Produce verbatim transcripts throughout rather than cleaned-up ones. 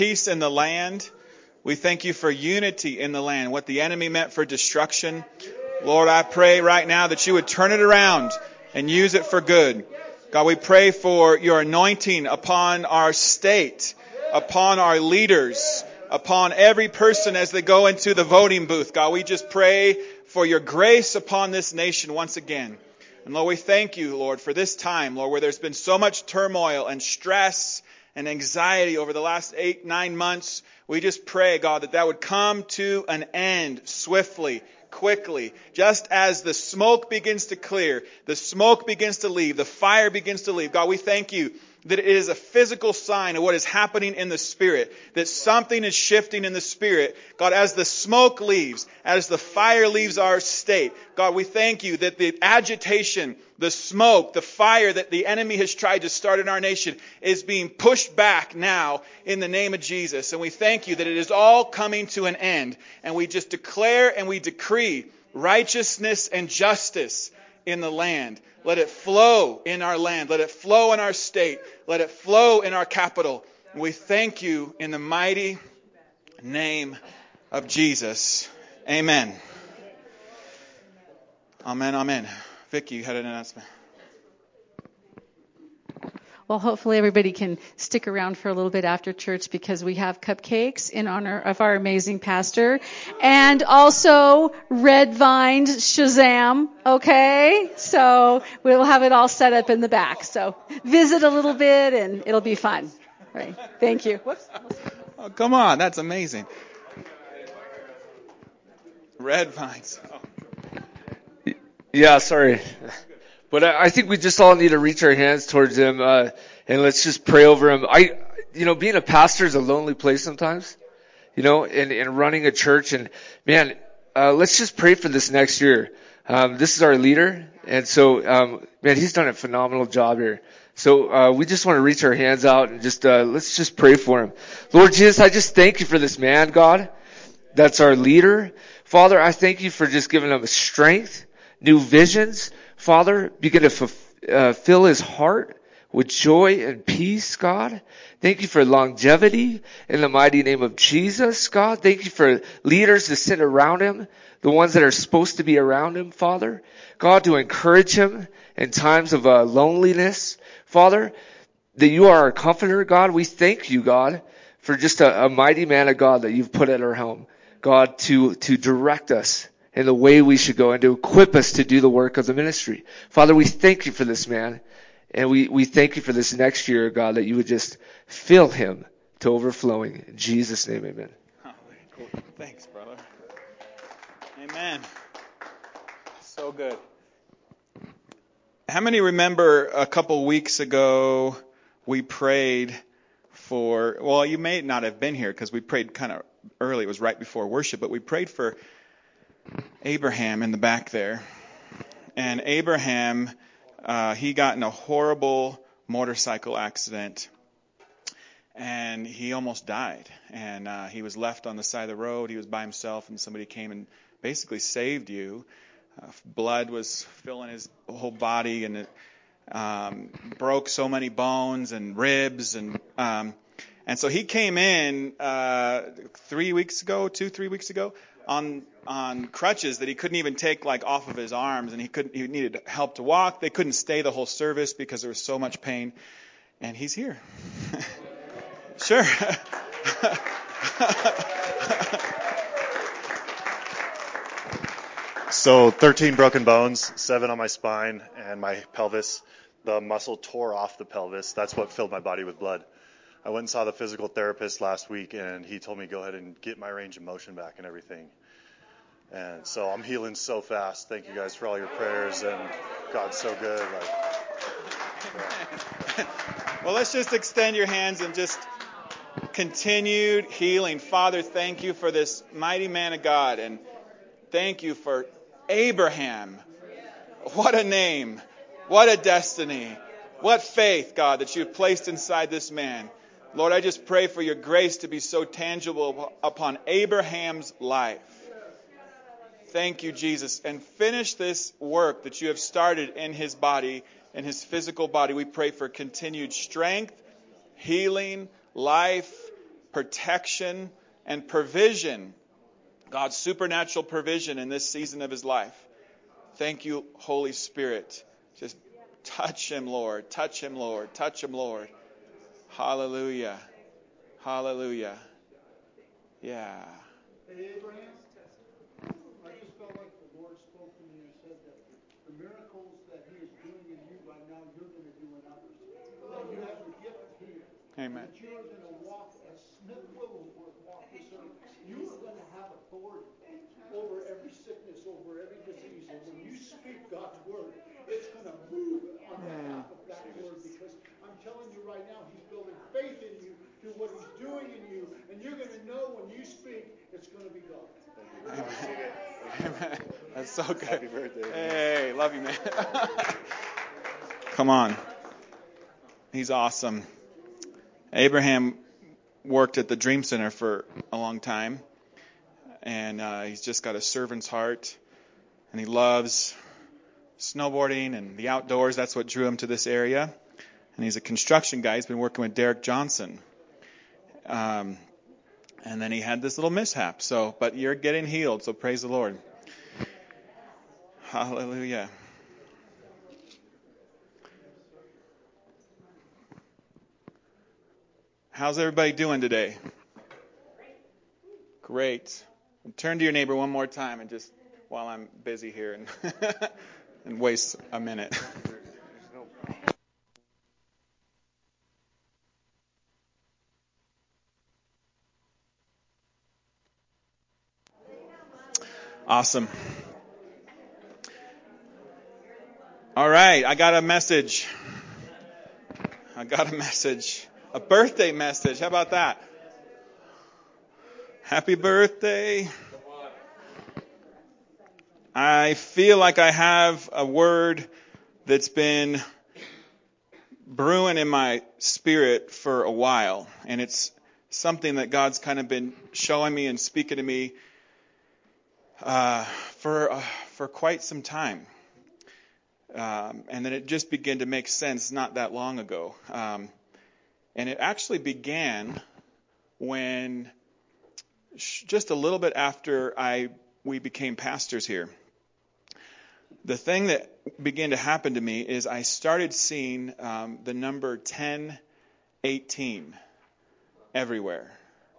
peace in the land. We thank you for unity in the land. What the enemy meant for destruction, Lord, I pray right now that you would turn it around and use it for good. God, we pray for your anointing upon our state, upon our leaders, upon every person as they go into the voting booth. God, we just pray for your grace upon this nation once again. And Lord, we thank you, Lord, for this time, Lord, where there's been so much turmoil and stress and anxiety over the last eight, nine months. We just pray, God, that that would come to an end swiftly, quickly. Just as the smoke begins to clear, the smoke begins to leave, the fire begins to leave. God, we thank you that it is a physical sign of what is happening in the Spirit, that something is shifting in the Spirit. God, as the smoke leaves, as the fire leaves our state, God, we thank you that the agitation, the smoke, the fire that the enemy has tried to start in our nation is being pushed back now in the name of Jesus. And we thank you that it is all coming to an end. And we just declare and we decree righteousness and justice in the land. Let it flow in our land. Let it flow in our state. Let it flow in our capital. And we thank you in the mighty name of Jesus. Amen. Amen, amen. Vicky, you had an announcement. Well, hopefully everybody can stick around for a little bit after church because we have cupcakes in honor of our amazing pastor and also red vine Shazam. Okay. So we'll have it all set up in the back. So visit a little bit and it'll be fun. Right. Thank you. Whoops. Oh, come on. That's amazing. Red vines. Oh. Yeah, sorry. But I think we just all need to reach our hands towards him, uh, and let's just pray over him. I, you know, being a pastor is a lonely place sometimes, you know, and, and running a church. And man, uh, let's just pray for this next year. Um, this is our leader. And so, um, man, he's done a phenomenal job here. So, uh, we just want to reach our hands out and just, uh, let's just pray for him. Lord Jesus, I just thank you for this man, God. That's our leader. Father, I thank you for just giving him strength, new visions. Father, begin to f- uh, fill his heart with joy and peace, God. Thank you for longevity in the mighty name of Jesus, God. Thank you for leaders to sit around him, the ones that are supposed to be around him, Father. God, to encourage him in times of uh, loneliness. Father, that you are our comforter, God. We thank you, God, for just a, a mighty man of God that you've put at our home, God, to, to direct us in the way we should go and to equip us to do the work of the ministry. Father, we thank you for this man. And we, we thank you for this next year, God, that you would just fill him to overflowing. In Jesus' name, amen. Oh, cool. Thanks, brother. Amen. So good. How many remember a couple weeks ago we prayed for, well, you may not have been here because we prayed kind of early. It was right before worship, but we prayed for Abraham in the back there. And Abraham, uh, he got in a horrible motorcycle accident. And he almost died. And uh, he was left on the side of the road. He was by himself, and somebody came and basically saved you. Uh, blood was filling his whole body, and it um, broke so many bones and ribs. And um, and so he came in uh, three weeks ago, two, three weeks ago, on on crutches that he couldn't even take like off of his arms, and he couldn't. He needed help to walk. They couldn't stay the whole service because there was so much pain. And he's here. Sure. So thirteen broken bones, seven on my spine and my pelvis. The muscle tore off the pelvis. That's what filled my body with blood. I went and saw the physical therapist last week, and he told me go ahead and get my range of motion back and everything. And so I'm healing so fast. Thank you guys for all your prayers, and God's so good. Like, yeah. Well, let's just extend your hands and just continued healing. Father, thank you for this mighty man of God, and thank you for Abraham. What a name. What a destiny. What faith, God, that you have placed inside this man. Lord, I just pray for your grace to be so tangible upon Abraham's life. Thank you, Jesus. And finish this work that you have started in his body, in his physical body. We pray for continued strength, healing, life, protection and provision. God's supernatural provision in this season of his life. Thank you, Holy Spirit. Just touch him, Lord. Touch him, Lord. Touch him, Lord. Hallelujah. Hallelujah. Yeah. Hey, Abraham, I just felt like the Lord spoke to me and said that the miracles that he is doing in you right now, you're going to do in others. That you have the gift here. Amen. That you're going to walk as Smith Wigglesworth walked this earth. You are going to have authority over every sickness, over every disease. And when you speak God's word, it's going to move on behalf of that word. Because I'm telling you right now, he's building faith in you through what he's doing in you. And you're going to know when you speak, it's going to be God. Amen. That's so good. Happy birthday. Hey, love you, man. Come on. He's awesome. Abraham worked at the Dream Center for a long time, and uh, he's just got a servant's heart, and he loves snowboarding and the outdoors. That's what drew him to this area. And he's a construction guy. He's been working with Derek Johnson. Um, and then he had this little mishap. So, but you're getting healed, so praise the Lord. Hallelujah. How's everybody doing today? Great. Turn to your neighbor one more time and just while I'm busy here and and waste a minute. Awesome. All right, I got a message. I got a message. A birthday message. How about that? Happy birthday. I feel like I have a word that's been brewing in my spirit for a while. And it's something that God's kind of been showing me and speaking to me uh, for uh, for quite some time. Um, and then it just began to make sense not that long ago. Um, and it actually began when sh- just a little bit after I we became pastors here. The thing that began to happen to me is I started seeing um, the number ten eighteen everywhere.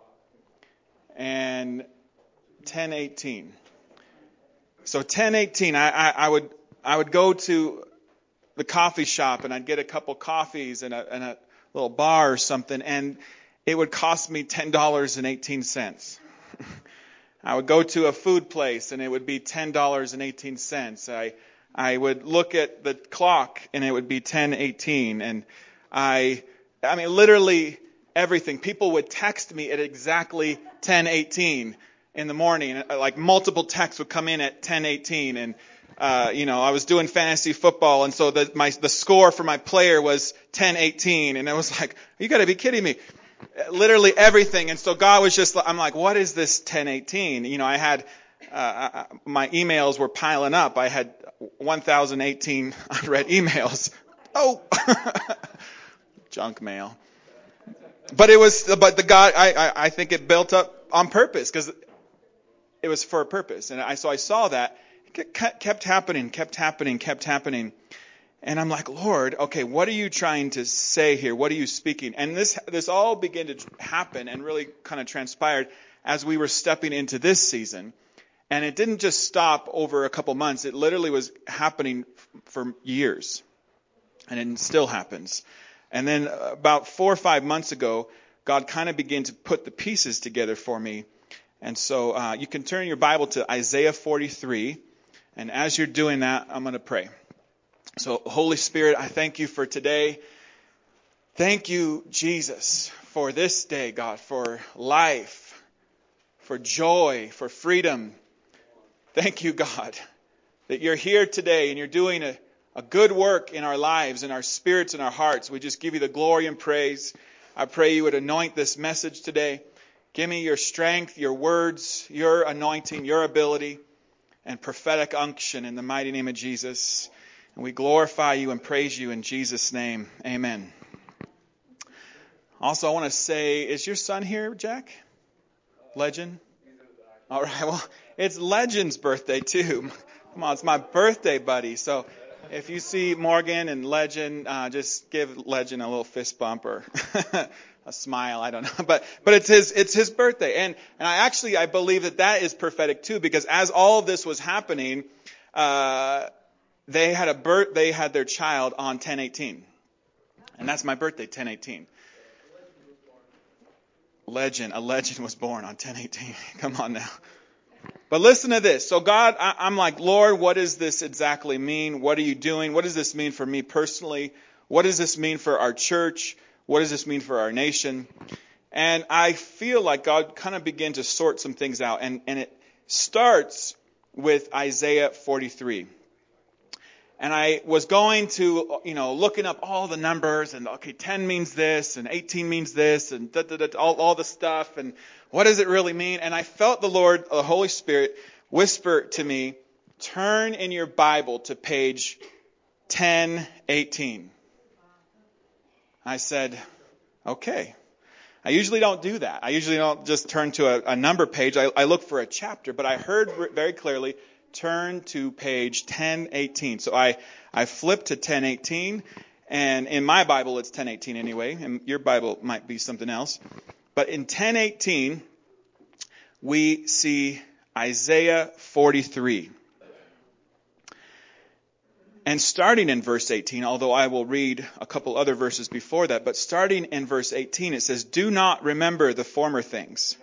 And ten eighteen. So ten eighteen, I, I, I would I would go to the coffee shop and I'd get a couple coffees and a, and a little bar or something, and it would cost me ten dollars and eighteen cents. I would go to a food place and it would be ten dollars and eighteen cents. I I would look at the clock and it would be ten eighteen. And I I mean literally everything. People would text me at exactly ten eighteen in the morning. Like multiple texts would come in at ten eighteen, and uh, you know, I was doing fantasy football, and so the my the score for my player was ten eighteen, and I was like, you got to be kidding me. Literally everything. And so God was just, I'm like, what is this ten eighteen? You know, I had, uh, my emails were piling up. I had one thousand eighteen unread emails. Oh, junk mail. But it was, but the God, I, I, I think it built up on purpose because it was for a purpose. And I, so I saw that. It kept happening, kept happening, kept happening. And I'm like, Lord, okay, what are you trying to say here? What are you speaking? And this this all began to happen and really kind of transpired as we were stepping into this season. And it didn't just stop over a couple months. It literally was happening for years. And it still happens. And then about four or five months ago, God kind of began to put the pieces together for me. And so uh, you can turn your Bible to Isaiah forty-three. And as you're doing that, I'm going to pray. So, Holy Spirit, I thank you for today. Thank you, Jesus, for this day, God, for life, for joy, for freedom. Thank you, God, that you're here today and you're doing a, a good work in our lives, in our spirits, and our hearts. We just give you the glory and praise. I pray you would anoint this message today. Give me your strength, your words, your anointing, your ability, and prophetic unction in the mighty name of Jesus. And we glorify you and praise you in Jesus' name. Amen. Also, I want to say, is your son here, Jack? Legend? All right, well, it's Legend's birthday, too. Come on, it's my birthday buddy. So if you see Morgan and Legend, uh, just give Legend a little fist bump or a smile. I don't know, but but it's his it's his birthday, and and I actually I believe that that is prophetic too, because as all of this was happening, uh, they had a birth they had their child on ten eighteen, and that's my birthday, ten eighteen. Legend, a legend was born on ten eighteen. Come on now. But listen to this. So God, I, I'm like, Lord, what does this exactly mean? What are you doing? What does this mean for me personally? What does this mean for our church? What does this mean for our nation? And I feel like God kind of began to sort some things out. And, and it starts with Isaiah forty-three. And I was going to, you know, looking up all the numbers and, okay, ten means this and eighteen means this and da, da, da, all, all the stuff. And what does it really mean? And I felt the Lord, the Holy Spirit, whisper to me, turn in your Bible to page ten eighteen. I said, okay. I usually don't do that. I usually don't just turn to a, a number page. I, I look for a chapter, but I heard very clearly, turn to page ten eighteen. So I, I flipped to ten eighteen, and in my Bible it's ten eighteen anyway, and your Bible might be something else. But in ten eighteen, we see Isaiah forty-three. And starting in verse eighteen, although I will read a couple other verses before that, but starting in verse eighteen, it says, do not remember the former things,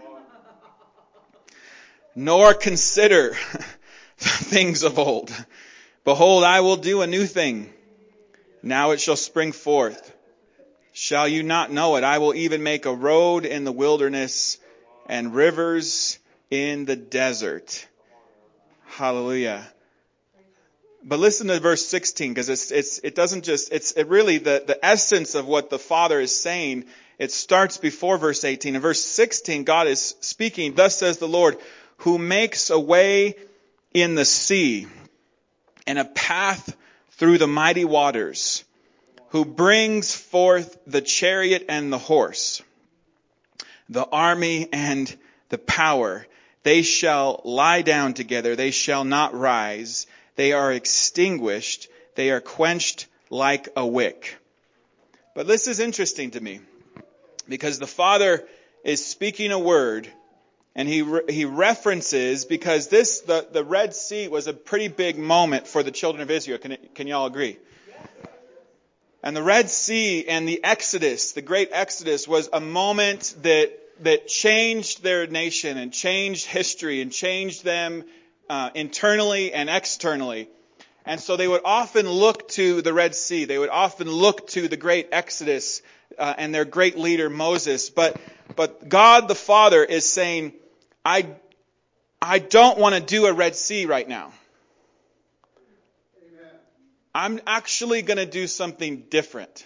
nor consider things of old. Behold, I will do a new thing. Now it shall spring forth. Shall you not know it? I will even make a road in the wilderness and rivers in the desert. Hallelujah. But listen to verse sixteen, because it's, it's, it doesn't just, it's it really the, the essence of what the Father is saying. It starts before verse eighteen. In verse sixteen, God is speaking, thus says the Lord, who makes a way in the sea and a path through the mighty waters, who brings forth the chariot and the horse, the army and the power. They shall lie down together. They shall not rise. They are extinguished. They are quenched like a wick. But this is interesting to me, because the Father is speaking a word. And he re- he references, because this, the, the Red Sea was a pretty big moment for the children of Israel. Can, it, can you all agree? And the Red Sea and the Exodus, the great Exodus, was a moment that that changed their nation and changed history and changed them uh, internally and externally. And so they would often look to the Red Sea. They would often look to the great Exodus uh, and their great leader Moses. But but God the Father is saying, I, I don't want to do a Red Sea right now. Amen. I'm actually going to do something different.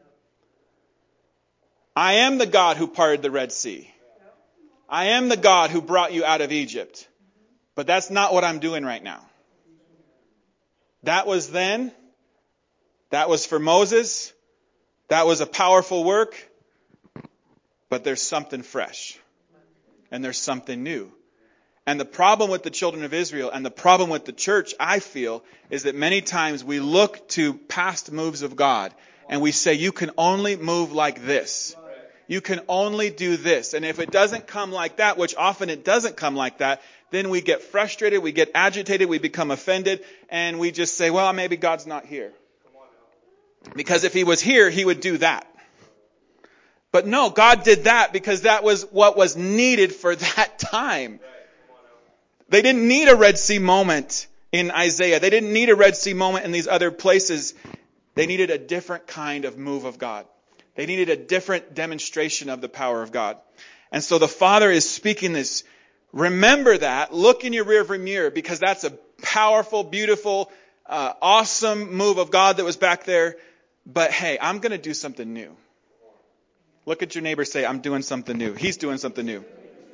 I am the God who parted the Red Sea. I am the God who brought you out of Egypt. But that's not what I'm doing right now. That was then. That was for Moses. That was a powerful work. But there's something fresh. And there's something new. And the problem with the children of Israel and the problem with the church, I feel, is that many times we look to past moves of God and we say, you can only move like this. You can only do this. And if it doesn't come like that, which often it doesn't come like that, then we get frustrated, we get agitated, we become offended, and we just say, well, maybe God's not here. Because if he was here, he would do that. But no, God did that because that was what was needed for that time. They didn't need a Red Sea moment in Isaiah. They didn't need a Red Sea moment in these other places. They needed a different kind of move of God. They needed a different demonstration of the power of God. And so the Father is speaking this. Remember that. Look in your rearview mirror, because that's a powerful, beautiful, uh, awesome move of God that was back there. But hey, I'm going to do something new. Look at your neighbor, say, I'm doing something new. He's doing something new.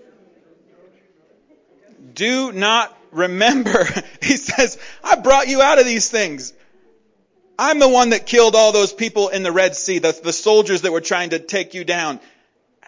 Do not remember. He says, I brought you out of these things. I'm the one that killed all those people in the Red Sea, the, the soldiers that were trying to take you down.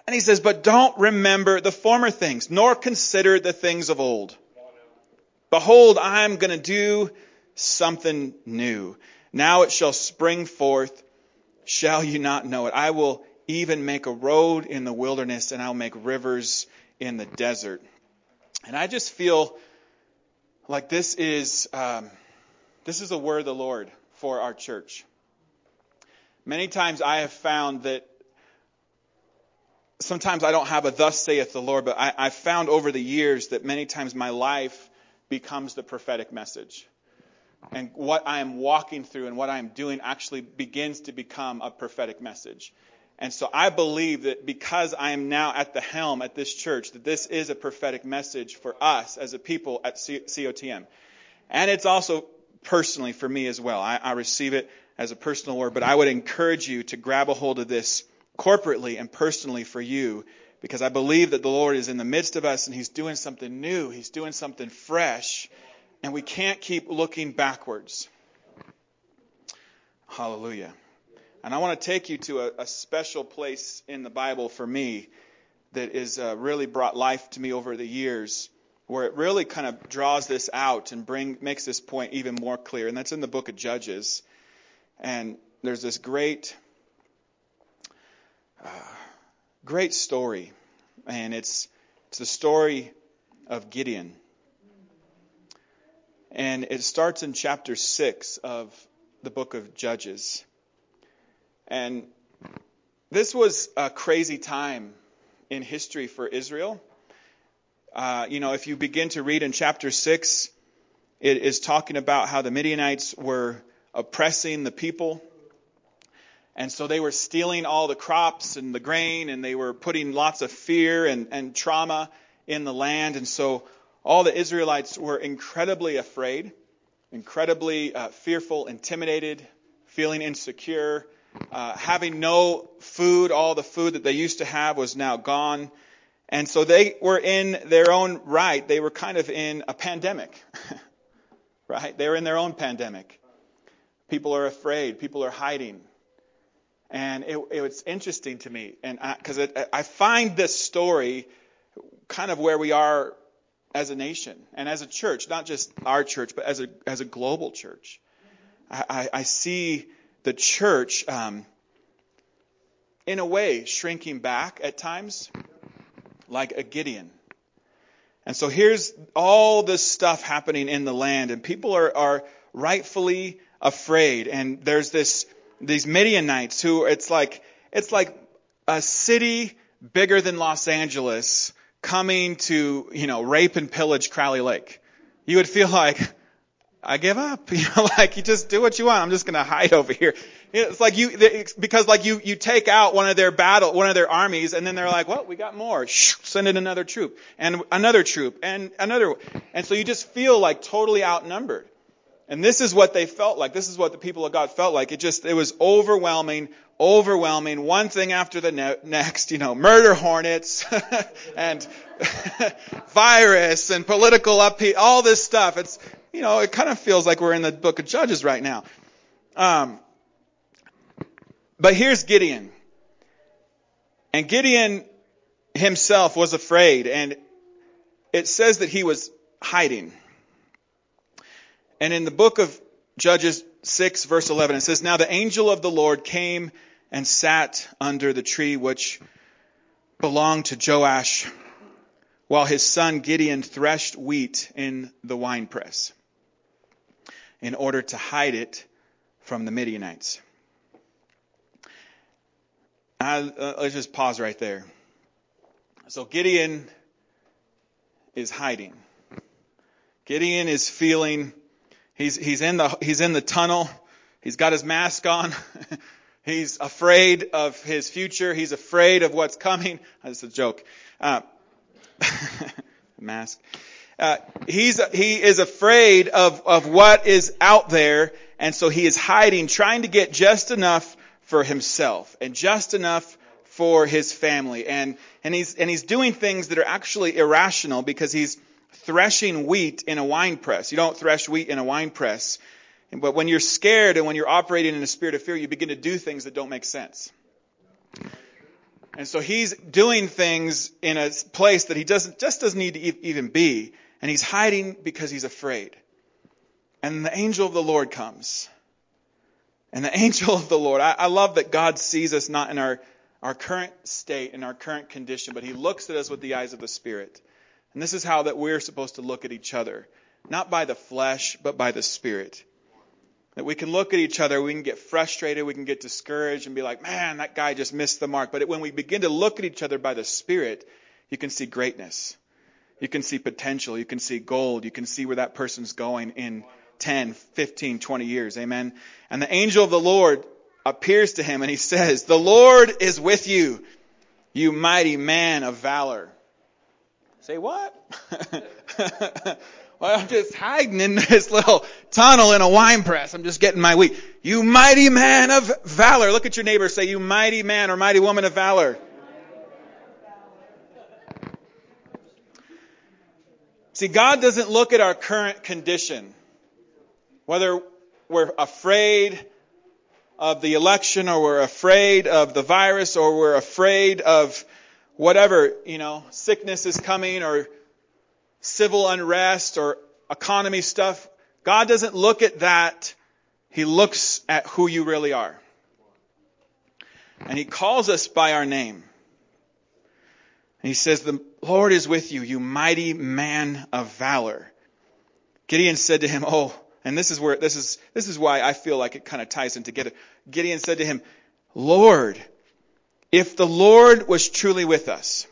And he says, but don't remember the former things, nor consider the things of old. Behold, I'm going to do something new. Now it shall spring forth. Shall you not know it? I will even make a road in the wilderness, and I'll make rivers in the desert. And I just feel like this is um, this is a word of the Lord for our church. Many times I have found that sometimes I don't have a thus saith the Lord, but I, I've found over the years that many times my life becomes the prophetic message. And what I am walking through and what I am doing actually begins to become a prophetic message. And so I believe that because I am now at the helm at this church, that this is a prophetic message for us as a people at C O T M. And it's also personally for me as well. I, I receive it as a personal word, but I would encourage you to grab a hold of this corporately and personally for you, because I believe that the Lord is in the midst of us and He's doing something new. He's doing something fresh, and we can't keep looking backwards. Hallelujah. And I want to take you to a, a special place in the Bible for me that has uh, really brought life to me over the years, where it really kind of draws this out and bring makes this point even more clear. And that's in the book of Judges. And there's this great, uh, great story. And it's it's the story of Gideon. And it starts in chapter six of the book of Judges. And this was a crazy time in history for Israel. Uh, you know, if you begin to read in chapter six, it is talking about how the Midianites were oppressing the people. And so they were stealing all the crops and the grain, and they were putting lots of fear and, and trauma in the land. And so all the Israelites were incredibly afraid, incredibly uh, fearful, intimidated, feeling insecure, uh, having no food. All the food that they used to have was now gone. And so they were in their own right. They were kind of in a pandemic, right? They were in their own pandemic. People are afraid. People are hiding. And it, it was interesting to me, and because I, I find this story kind of where we are as a nation and as a church, not just our church, but as a as a global church. I, I, I see the church, um, in a way, shrinking back at times, like a Gideon. And so here's all this stuff happening in the land, and people are, are rightfully afraid. And there's this these Midianites who it's like it's like a city bigger than Los Angeles coming to, you know, rape and pillage Crowley Lake. You would feel like, I give up. You know, like you just do what you want. I'm just going to hide over here. It's like you, because like you, you take out one of their battle, one of their armies, and then they're like, well, we got more. Shh, send in another troop and another troop and another. And so you just feel like totally outnumbered. And this is what they felt like. This is what the people of God felt like. It just, it was overwhelming, overwhelming, one thing after the ne- next, you know, murder hornets and virus and political upheaval, all this stuff. It's, you know, it kind of feels like we're in the book of Judges right now. Um, but here's Gideon. And Gideon himself was afraid, and it says that he was hiding. And in the book of Judges six, verse eleven, it says, now the angel of the Lord came and sat under the tree which belonged to Joash, while his son Gideon threshed wheat in the winepress, in order to hide it from the Midianites. I, uh, let's just pause right there. So Gideon is hiding. Gideon is feeling, he's he's in the he's in the tunnel. He's got his mask on. He's afraid of his future. He's afraid of what's coming. That's a joke. Uh, mask. Uh, he's he is afraid of of what is out there, and so he is hiding, trying to get just enough for himself and just enough for his family. And and he's and he's doing things that are actually irrational because he's threshing wheat in a wine press. You don't thresh wheat in a wine press. But when you're scared and when you're operating in a spirit of fear, you begin to do things that don't make sense. And so he's doing things in a place that he doesn't just doesn't need to even be. And he's hiding because he's afraid. And the angel of the Lord comes. And the angel of the Lord, I, I love that God sees us not in our, our current state, in our current condition, but he looks at us with the eyes of the Spirit. And this is how that we're supposed to look at each other. Not by the flesh, but by the Spirit. That we can look at each other, we can get frustrated, we can get discouraged and be like, man, that guy just missed the mark. But when we begin to look at each other by the Spirit, you can see greatness. You can see potential. You can see gold. You can see where that person's going in ten, fifteen, twenty years. Amen. And the angel of the Lord appears to him and he says, the Lord is with you, you mighty man of valor. Say what? Well, I'm just hiding in this little tunnel in a wine press. I'm just getting my wheat. You mighty man of valor. Look at your neighbor. Say, you mighty man or mighty woman of valor. See, God doesn't look at our current condition. Whether we're afraid of the election or we're afraid of the virus or we're afraid of whatever, you know, sickness is coming or civil unrest or economy stuff. God doesn't look at that. He looks at who you really are. And he calls us by our name. And he says, the Lord is with you, you mighty man of valor. Gideon said to him, oh, and this is where, this is, this is why I feel like it kind of ties in together. Gideon said to him, Lord, if the Lord was truly with us,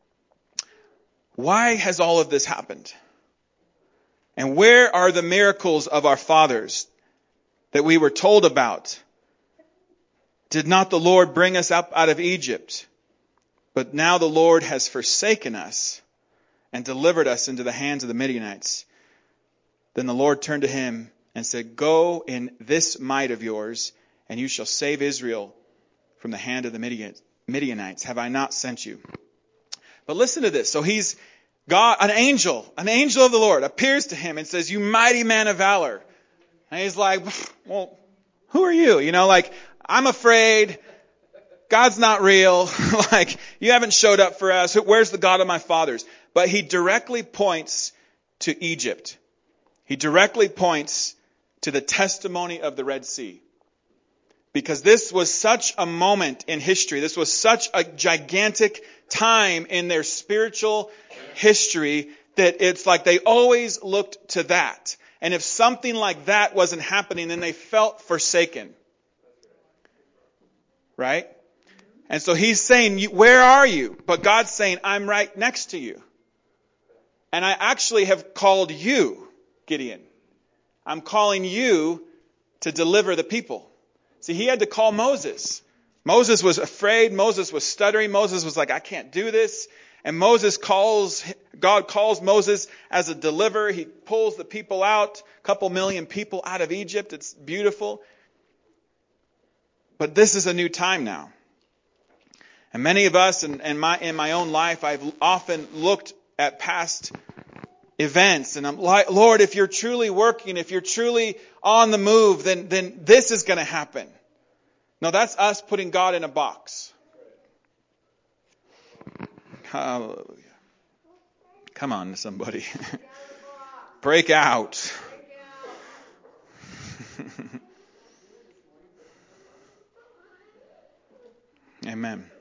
why has all of this happened? And where are the miracles of our fathers that we were told about? Did not the Lord bring us up out of Egypt? But now the Lord has forsaken us and delivered us into the hands of the Midianites. Then the Lord turned to him and said, go in this might of yours, and you shall save Israel from the hand of the Midianites. Have I not sent you? But listen to this. So he's God, an angel, an angel of the Lord appears to him and says, you mighty man of valor. And he's like, well, who are you? You know, like, I'm afraid. God's not real. Like, you haven't showed up for us. Where's the God of my fathers? But he directly points to Egypt. He directly points to the testimony of the Red Sea. Because this was such a moment in history. This was such a gigantic time in their spiritual history that it's like they always looked to that. And if something like that wasn't happening, then they felt forsaken. Right? And so he's saying, where are you? But God's saying, I'm right next to you. And I actually have called you, Gideon. I'm calling you to deliver the people. See, he had to call Moses. Moses was afraid. Moses was stuttering. Moses was like, I can't do this. And Moses calls, God calls Moses as a deliverer. He pulls the people out, a couple million people out of Egypt. It's beautiful. But this is a new time now. And many of us, and, and my, in my own life, I've often looked at past events and I'm like, Lord, if you're truly working, if you're truly on the move, then, then this is going to happen. No, that's us putting God in a box. Hallelujah. Come on, somebody. Break out. Amen.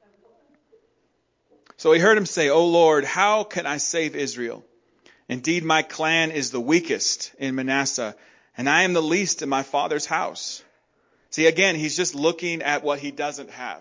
So he heard him say, O Lord, how can I save Israel? Indeed, my clan is the weakest in Manasseh, and I am the least in my father's house. See, again, he's just looking at what he doesn't have.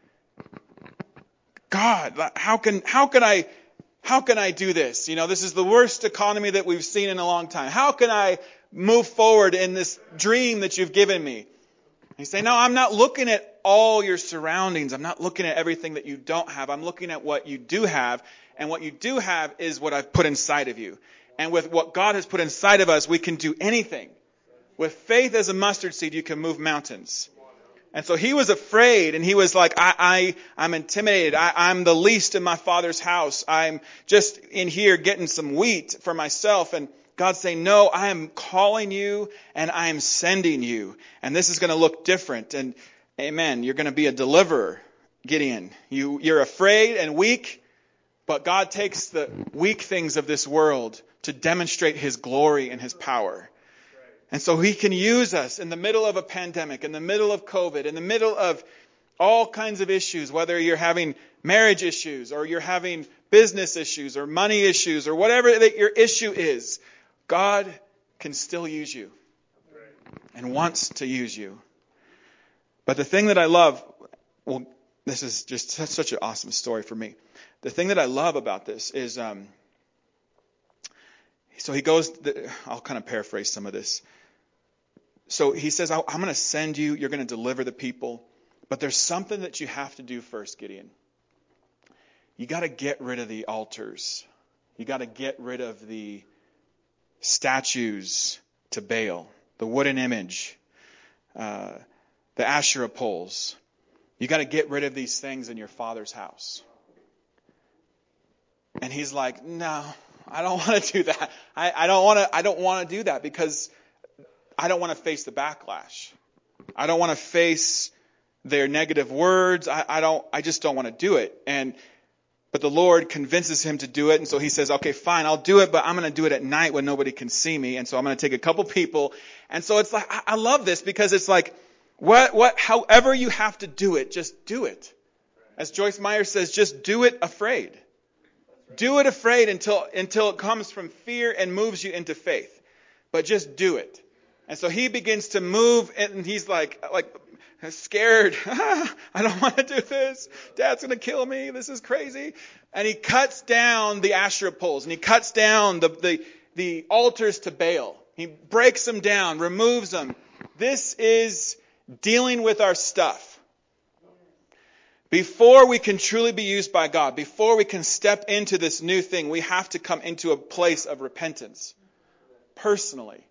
God, how can, how can I, how can I do this? You know, this is the worst economy that we've seen in a long time. How can I move forward in this dream that you've given me? He's saying, no, I'm not looking at all your surroundings. I'm not looking at everything that you don't have. I'm looking at what you do have. And what you do have is what I've put inside of you. And with what God has put inside of us, we can do anything. With faith as a mustard seed, you can move mountains. And so he was afraid, and he was like, I, I, I'm intimidated. I, I'm the least in my father's house. I'm just in here getting some wheat for myself. And God's saying, no, I am calling you and I am sending you. And this is going to look different. And amen, you're going to be a deliverer. Gideon. You, you're afraid and weak, but God takes the weak things of this world to demonstrate His glory and His power. And so He can use us in the middle of a pandemic, in the middle of COVID, in the middle of all kinds of issues, whether you're having marriage issues or you're having business issues or money issues or whatever that your issue is. God can still use you and wants to use you. But the thing that I love, well, this is just such an awesome story for me. The thing that I love about this is, um, so he goes, I'll kind of paraphrase some of this. So he says, I'm going to send you, you're going to deliver the people, but there's something that you have to do first, Gideon. You got to get rid of the altars. You got to get rid of the statues to Baal, the wooden image, uh, the Asherah poles. You got to get rid of these things in your father's house. And he's like, no, I don't want to do that. I, I don't want to. I don't want to do that because I don't want to face the backlash. I don't want to face their negative words. I, I don't. I just don't want to do it. And but the Lord convinces him to do it, and so he says, "Okay, fine, I'll do it, but I'm going to do it at night when nobody can see me." And so I'm going to take a couple people. And so it's like I, I love this because it's like, what, what, however you have to do it, just do it. As Joyce Meyer says, just do it afraid. Do it afraid until until it comes from fear and moves you into faith. But just do it. And so he begins to move, and he's like, like scared. I don't want to do this. Dad's going to kill me. This is crazy. And he cuts down the Asherah poles, and he cuts down the, the, the altars to Baal. He breaks them down, removes them. This is dealing with our stuff. Before we can truly be used by God, before we can step into this new thing, we have to come into a place of repentance. Personally.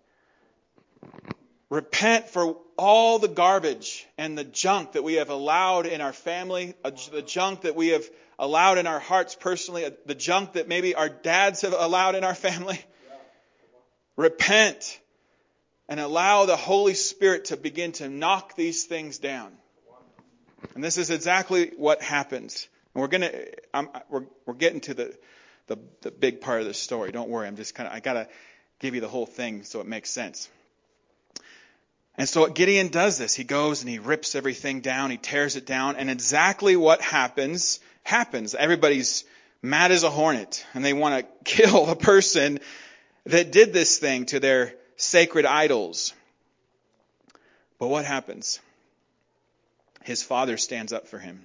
Repent for all the garbage and the junk that we have allowed in our family, the junk that we have allowed in our hearts personally, the junk that maybe our dads have allowed in our family. Repent and allow the Holy Spirit to begin to knock these things down. And this is exactly what happens. And we're gonna, I'm, we're we're getting to the, the the big part of the story. Don't worry, I'm just kind of I gotta give you the whole thing so it makes sense. And so Gideon does this. He goes and he rips everything down. He tears it down, and exactly what happens happens. Everybody's mad as a hornet, and they want to kill the person that did this thing to their sacred idols. But what happens? His father stands up for him.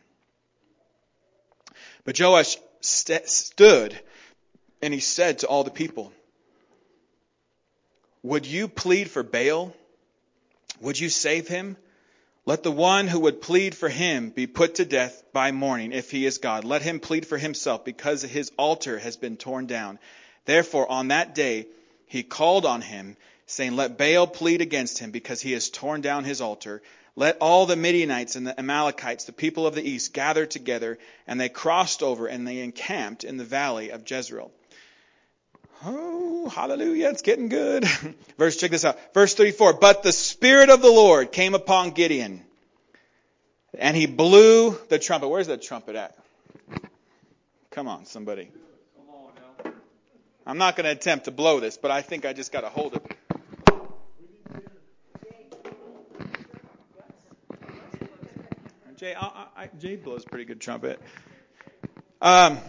But Joash st- stood and he said to all the people, "Would you plead for Baal? Would you save him? Let the one who would plead for him be put to death by morning if he is God. Let him plead for himself because his altar has been torn down." Therefore on that day he called on him, saying, "Let Baal plead against him because he has torn down his altar." Let all the Midianites and the Amalekites, the people of the east, gather together, and they crossed over and they encamped in the valley of Jezreel. Oh, hallelujah, it's getting good. Verse, check this out. Verse thirty-four, but the Spirit of the Lord came upon Gideon, and he blew the trumpet. Where's the trumpet at? Come on, somebody. I'm not going to attempt to blow this, but I think I just got to hold it. Jay, I, I, Jay blows pretty good trumpet. Um,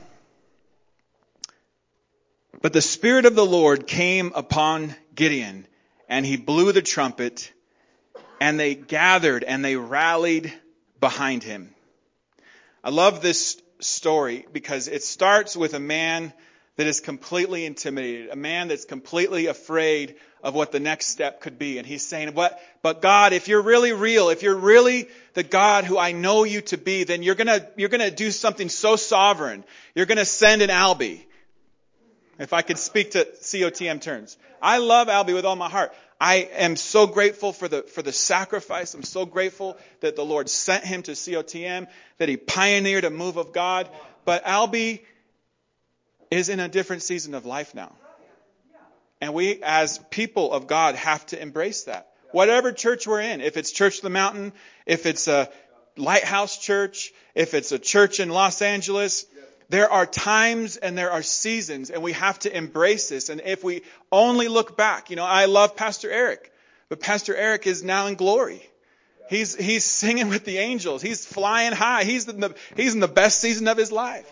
but the Spirit of the Lord came upon Gideon, and he blew the trumpet, and they gathered and they rallied behind him. I love this story because it starts with a man that is completely intimidated, a man that's completely afraid of what the next step could be. And he's saying, "What? But God, if you're really real, if you're really the God who I know you to be, then you're gonna you're gonna do something so sovereign. You're gonna send an Albie." If I could speak to C O T M terms, I love Albie with all my heart. I am so grateful for the for the sacrifice. I'm so grateful that the Lord sent him to C O T M, that he pioneered a move of God. But Albie is in a different season of life now. And we, as people of God, have to embrace that. Whatever church we're in, if it's Church of the Mountain, if it's a Lighthouse Church, if it's a church in Los Angeles, there are times and there are seasons, and we have to embrace this. And if we only look back, you know, I love Pastor Eric, but Pastor Eric is now in glory. He's he's singing with the angels. He's flying high. He's in the he's in the best season of his life.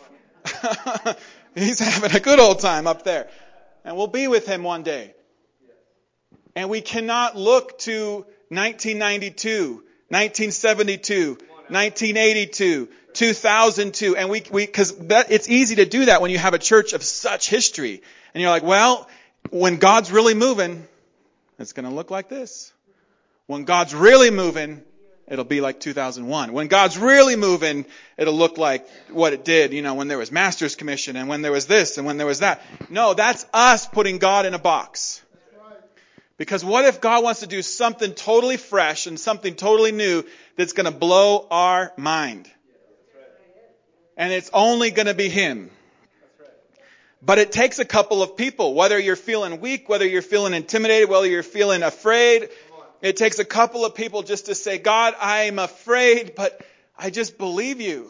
He's having a good old time up there, and we'll be with him one day. And we cannot look to nineteen ninety-two, nineteen seventy-two, nineteen eighty-two, two thousand two, and we, we, cause that, it's easy to do that when you have a church of such history. And you're like, well, when God's really moving, it's gonna look like this. When God's really moving, it'll be like two thousand one. When God's really moving, it'll look like what it did, you know, when there was Master's Commission and when there was this and when there was that. No, that's us putting God in a box. Because what if God wants to do something totally fresh and something totally new that's going to blow our mind? And it's only going to be Him. But it takes a couple of people, whether you're feeling weak, whether you're feeling intimidated, whether you're feeling afraid. It takes a couple of people just to say, God, I'm afraid, but I just believe you.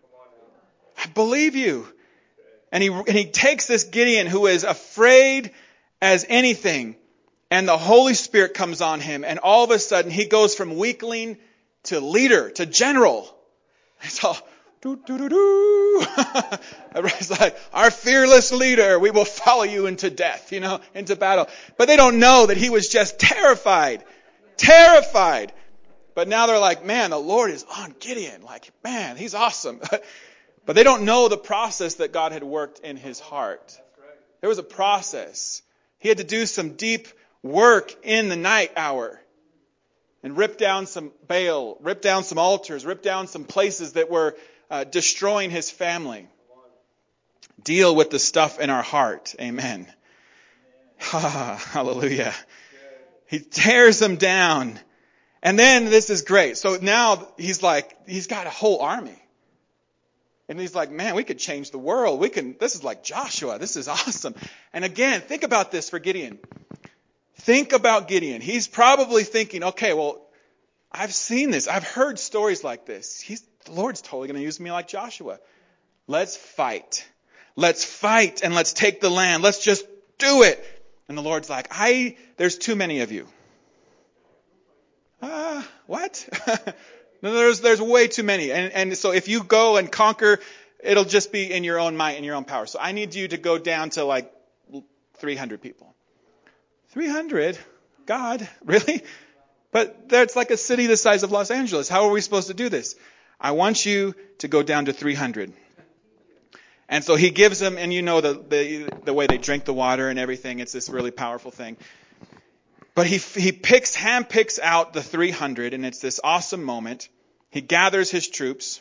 I believe you. And he, and he takes this Gideon who is afraid as anything, and the Holy Spirit comes on him, and all of a sudden he goes from weakling to leader, to general. It's all, doo, doo, doo, doo. Everybody's like, our fearless leader, we will follow you into death, you know, into battle. But they don't know that he was just terrified, terrified. But now they're like, man, the Lord is on Gideon. Like, man, he's awesome. But they don't know the process that God had worked in his heart. There was a process. He had to do some deep work in the night hour and rip down some Baal, rip down some altars, rip down some places that were uh, destroying his family. Deal with the stuff in our heart. Amen. Hallelujah. He tears them down. And then this is great. So now he's like, he's got a whole army. And he's like, man, we could change the world. We can, this is like Joshua. This is awesome. And again, think about this for Gideon. Think about Gideon. He's probably thinking, okay, well, I've seen this. I've heard stories like this. He's, the Lord's totally going to use me like Joshua. Let's fight. Let's fight and let's take the land. Let's just do it. And the Lord's like, I, there's too many of you. Ah, uh, what? No, there's, there's way too many. And, and so if you go and conquer, it'll just be in your own might and your own power. So I need you to go down to like three hundred people. three hundred? God, really? But that's like a city the size of Los Angeles. How are we supposed to do this? I want you to go down to three hundred. And so he gives them, and you know the, the, the way they drink the water and everything. It's this really powerful thing. But he, he picks, handpicks out the three hundred, and it's this awesome moment. He gathers his troops.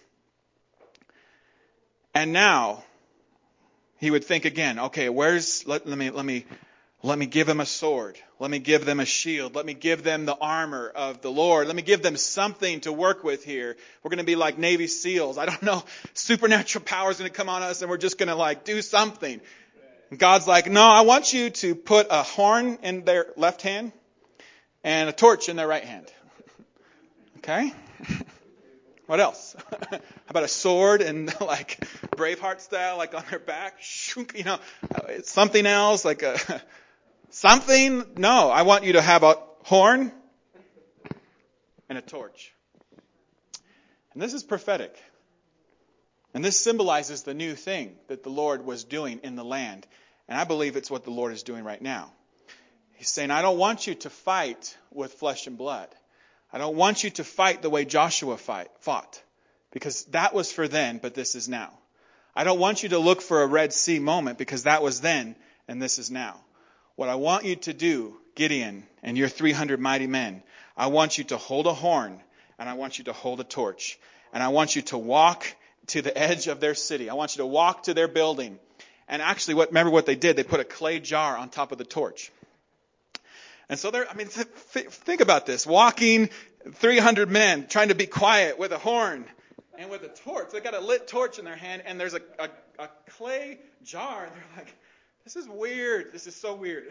And now he would think again, okay, where's, let, let me, let me, Let me give them a sword. Let me give them a shield. Let me give them the armor of the Lord. Let me give them something to work with here. We're going to be like Navy SEALs. I don't know. Supernatural power is going to come on us and we're just going to like do something. And God's like, no, I want you to put a horn in their left hand and a torch in their right hand. Okay? What else? How about a sword and like Braveheart style, like on their back? You know, something else like a... Something? No, I want you to have a horn and a torch. And this is prophetic. And this symbolizes the new thing that the Lord was doing in the land. And I believe it's what the Lord is doing right now. He's saying, I don't want you to fight with flesh and blood. I don't want you to fight the way Joshua fight, fought. Because that was for then, but this is now. I don't want you to look for a Red Sea moment because that was then and this is now. What I want you to do, Gideon and your three hundred mighty men, I want you to hold a horn and I want you to hold a torch. And I want you to walk to the edge of their city. I want you to walk to their building. And actually, what remember what they did? They put a clay jar on top of the torch. And so they're, I mean, th- think about this. Walking three hundred men trying to be quiet with a horn and with a torch. They got a lit torch in their hand and there's a, a, a clay jar. And they're like, this is weird. This is so weird.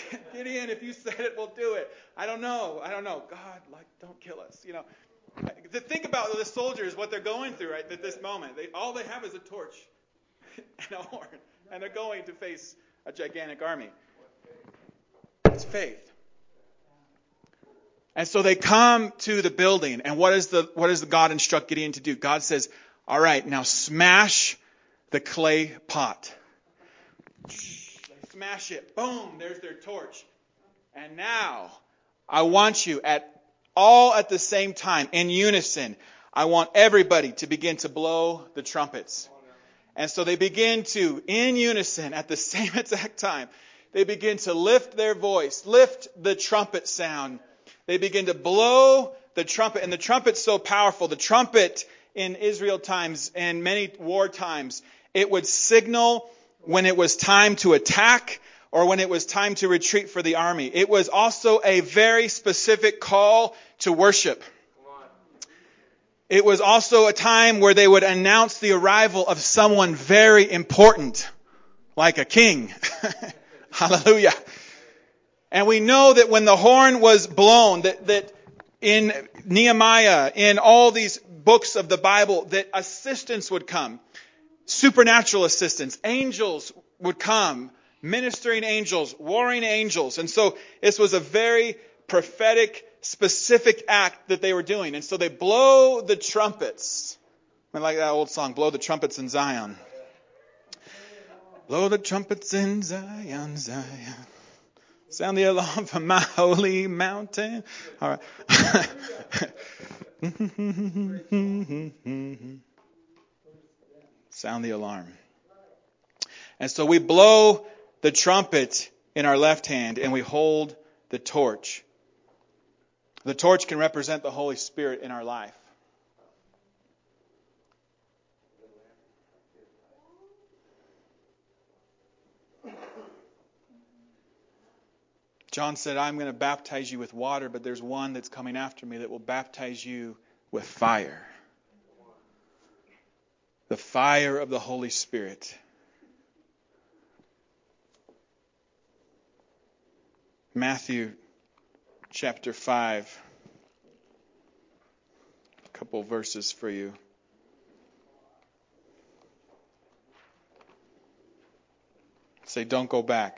Gideon, if you said it, we'll do it. I don't know. I don't know. God, like, don't kill us. You know, to think about the soldiers, what they're going through right at this moment. They, all they have is a torch and a horn, and they're going to face a gigantic army. It's faith. And so they come to the building, and what is the what does the God instruct Gideon to do? God says, all right, now smash the clay pot. They smash it. Boom, there's their torch. And now, I want you at all at the same time, in unison, I want everybody to begin to blow the trumpets. And so they begin to, in unison, at the same exact time, they begin to lift their voice, lift the trumpet sound. They begin to blow the trumpet. And the trumpet's so powerful. The trumpet in Israel times and many war times, it would signal when it was time to attack or when it was time to retreat for the army. It was also a very specific call to worship. It was also a time where they would announce the arrival of someone very important, like a king. Hallelujah. And we know that when the horn was blown, that, that in Nehemiah, in all these books of the Bible, that assistance would come. Supernatural assistance. Angels would come. Ministering angels, warring angels. And so this was a very prophetic, specific act that they were doing. And so they blow the trumpets. I like that old song, Blow the Trumpets in Zion. Blow the trumpets in Zion, Zion. Sound the alarm from my holy mountain. All right. Sound the alarm. And so we blow the trumpet in our left hand and we hold the torch. The torch can represent the Holy Spirit in our life. John said, I'm going to baptize you with water, but there's one that's coming after me that will baptize you with fire. The fire of the Holy Spirit. Matthew chapter five. A couple verses for you. Say, don't go back.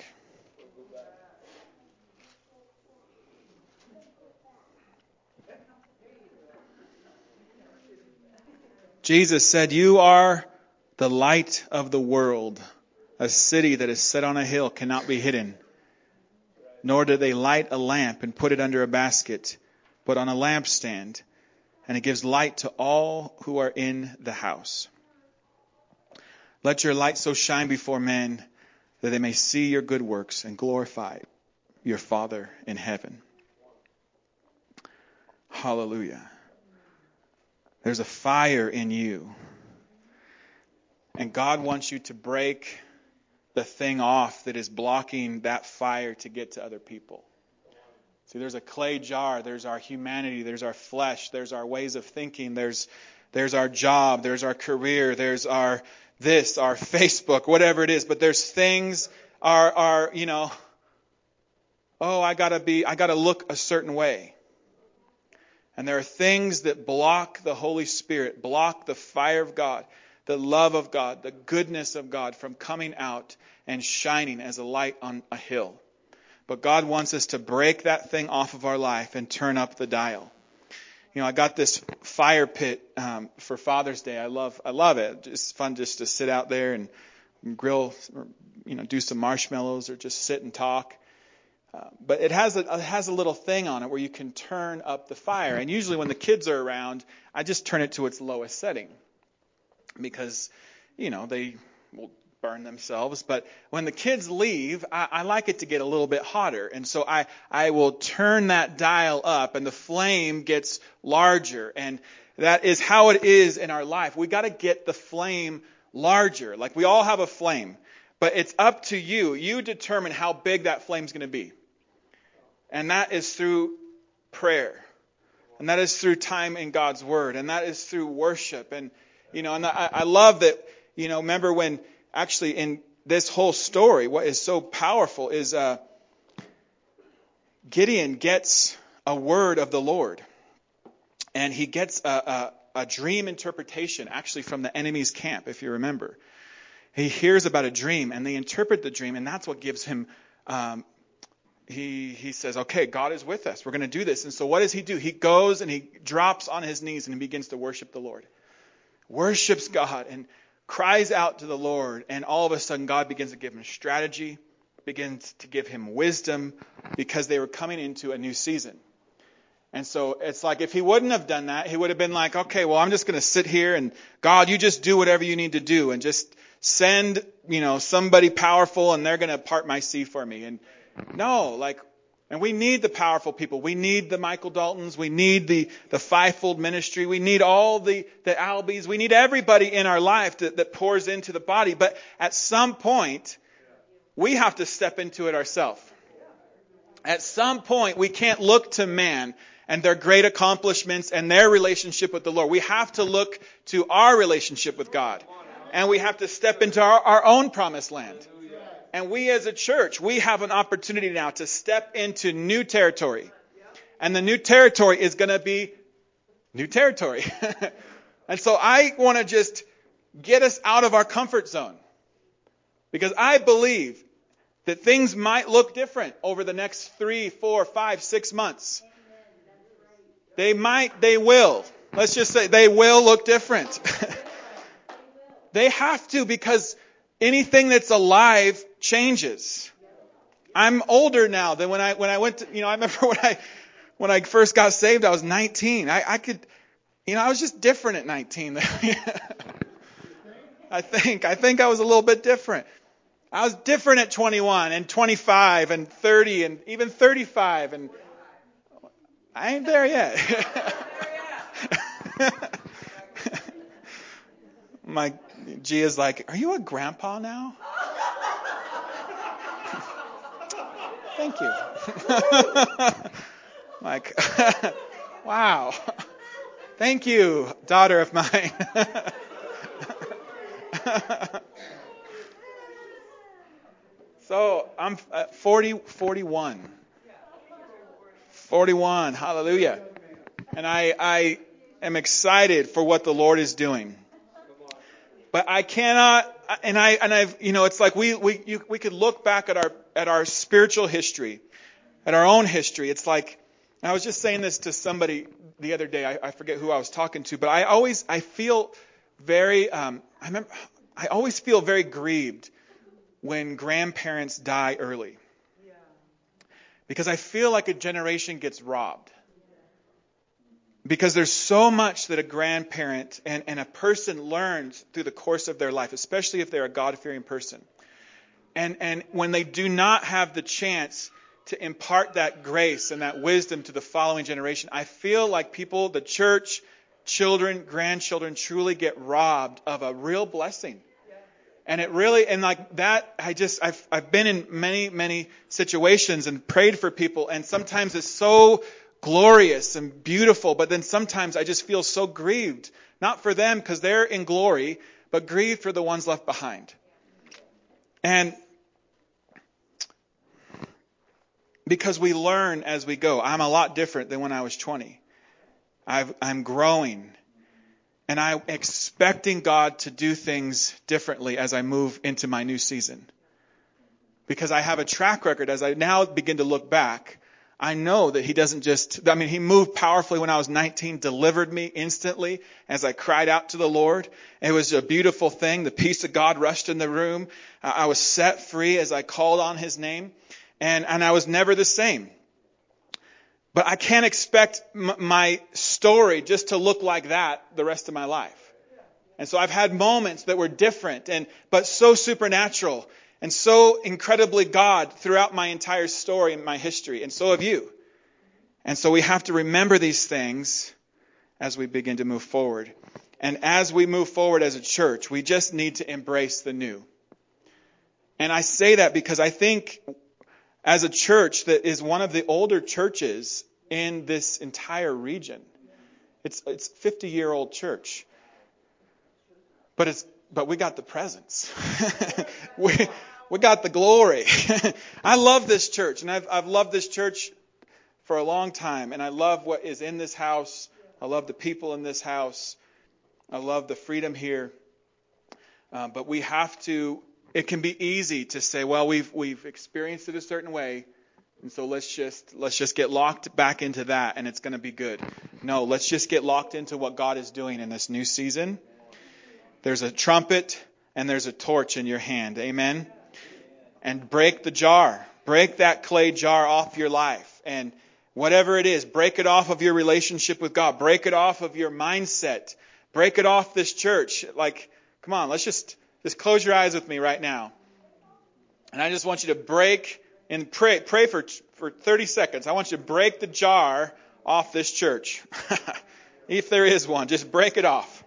Jesus said, you are the light of the world. A city that is set on a hill cannot be hidden. Nor do they light a lamp and put it under a basket, but on a lampstand, and it gives light to all who are in the house. Let your light so shine before men that they may see your good works and glorify your Father in heaven. Hallelujah. There's a fire in you. And God wants you to break the thing off that is blocking that fire to get to other people. See, there's a clay jar. There's our humanity. There's our flesh. There's our ways of thinking. There's there's our job. There's our career. There's our this, our Facebook, whatever it is. But there's things are are you know. Oh, I gotta be. I gotta look a certain way. And there are things that block the Holy Spirit, block the fire of God, the love of God, the goodness of God from coming out and shining as a light on a hill. But God wants us to break that thing off of our life and turn up the dial. You know, I got this fire pit um, for Father's Day. I love, I love it. It's fun just to sit out there and grill, or, you know, do some marshmallows or just sit and talk. Uh, but it has a it has a little thing on it where you can turn up the fire. And usually when the kids are around, I just turn it to its lowest setting because, you know, they will burn themselves. But when the kids leave, I, I like it to get a little bit hotter. And so I, I will turn that dial up and the flame gets larger. And that is how it is in our life. We got to get the flame larger. Like we all have a flame. But it's up to you. You determine how big that flame's going to be. And that is through prayer. And that is through time in God's Word. And that is through worship. And, you know, and I, I love that, you know, remember when actually in this whole story, what is so powerful is uh, Gideon gets a word of the Lord. and he gets a, a, a dream interpretation actually from the enemy's camp, if you remember. He hears about a dream, and they interpret the dream, and that's what gives him, um, he, he says, okay, God is with us. We're going to do this. And so what does he do? He goes and he drops on his knees and he begins to worship the Lord. Worships God and cries out to the Lord, and all of a sudden God begins to give him strategy, begins to give him wisdom, because they were coming into a new season. And so it's like if he wouldn't have done that, he would have been like, okay, well, I'm just going to sit here and God, you just do whatever you need to do and just send, you know, somebody powerful and they're going to part my sea for me. And no, like, and we need the powerful people. We need the Michael Daltons. We need the, the fivefold ministry. We need all the, the Albies. We need everybody in our life that, that pours into the body. But at some point, we have to step into it ourselves. At some point, we can't look to man and their great accomplishments and their relationship with the Lord. We have to look to our relationship with God. And we have to step into our, our own promised land. And we as a church, we have an opportunity now to step into new territory. And the new territory is going to be new territory. And so I want to just get us out of our comfort zone. Because I believe that things might look different over the next three, four, five, six months. They might, they will. Let's just say they will look different. They have to, because anything that's alive changes. I'm older now than when I when I went to, you know, I remember when I when I first got saved, I was nineteen. I, I could, you know, I was just different at nineteen. I think I think I was a little bit different. I was different at twenty-one and twenty-five and thirty and even thirty-five, and I ain't there yet. My Gia's like, are you a grandpa now? Thank you. Like, wow. Thank you, daughter of mine. So I'm at forty, forty-one. forty-one, hallelujah. And I, I am excited for what the Lord is doing. But I cannot, and I, and I've, you know, it's like we, we, you, we could look back at our, at our spiritual history, at our own history. It's like, I was just saying this to somebody the other day. I, I forget who I was talking to, but I always, I feel very, um, I remember, I always feel very grieved when grandparents die early. Because I feel like a generation gets robbed. Because there's so much that a grandparent and, and a person learns through the course of their life, especially if they're a God-fearing person. And, and when they do not have the chance to impart that grace and that wisdom to the following generation, I feel like people, the church, children, grandchildren, truly get robbed of a real blessing. And it really, and like that, I just, I've, I've been in many, many situations and prayed for people, and sometimes it's so glorious and beautiful, but then sometimes I just feel so grieved, not for them because they're in glory, but grieved for the ones left behind. And because we learn as we go. I'm a lot different than when I was twenty. I've, I'm growing. And I'm expecting God to do things differently as I move into my new season. Because I have a track record. As I now begin to look back, I know that He doesn't just, I mean, He moved powerfully when I was nineteen, delivered me instantly as I cried out to the Lord. It was a beautiful thing. The peace of God rushed in the room. I was set free as I called on His name. And, and I was never the same. But I can't expect m- my story just to look like that the rest of my life. And so I've had moments that were different, and but so supernatural and so incredibly God throughout my entire story and my history. And so have you. And so we have to remember these things as we begin to move forward. And as we move forward as a church, we just need to embrace the new. And I say that because I think as a church that is one of the older churches in this entire region. It's it's fifty-year-old church. But it's but we got the presence. we we got the glory. I love this church, and I've I've loved this church for a long time, and I love what is in this house. I love the people in this house. I love the freedom here. Uh, but we have to, it can be easy to say, well, we've we've experienced it a certain way, and so let's just let's just get locked back into that and it's going to be good. No, let's just get locked into what God is doing in this new season. There's a trumpet and there's a torch in your hand. Amen. And break the jar. Break that clay jar off your life. And whatever it is, break it off of your relationship with God. Break it off of your mindset. Break it off this church. Like, come on, let's just, just close your eyes with me right now. And I just want you to break and pray, pray for, for thirty seconds. I want you to break the jar off this church. If there is one, just break it off.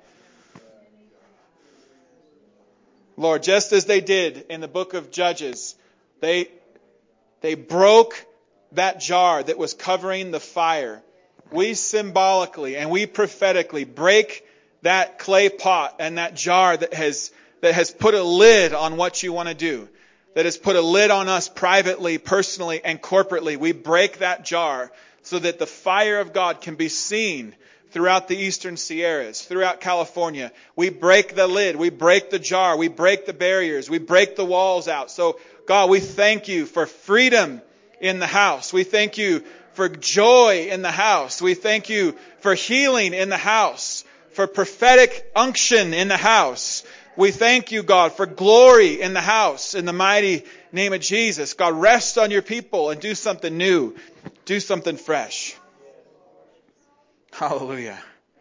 Lord, just as they did in the book of Judges, they, they broke that jar that was covering the fire. We symbolically and we prophetically break that clay pot and that jar that has, that has put a lid on what you want to do. That has put a lid on us privately, personally, and corporately. We break that jar so that the fire of God can be seen throughout the Eastern Sierras, throughout California. We break the lid. We break the jar. We break the barriers. We break the walls out. So, God, we thank you for freedom in the house. We thank you for joy in the house. We thank you for healing in the house, for prophetic unction in the house. We thank you, God, for glory in the house, in the mighty name of Jesus. God, rest on your people and do something new. Do something fresh. Hallelujah.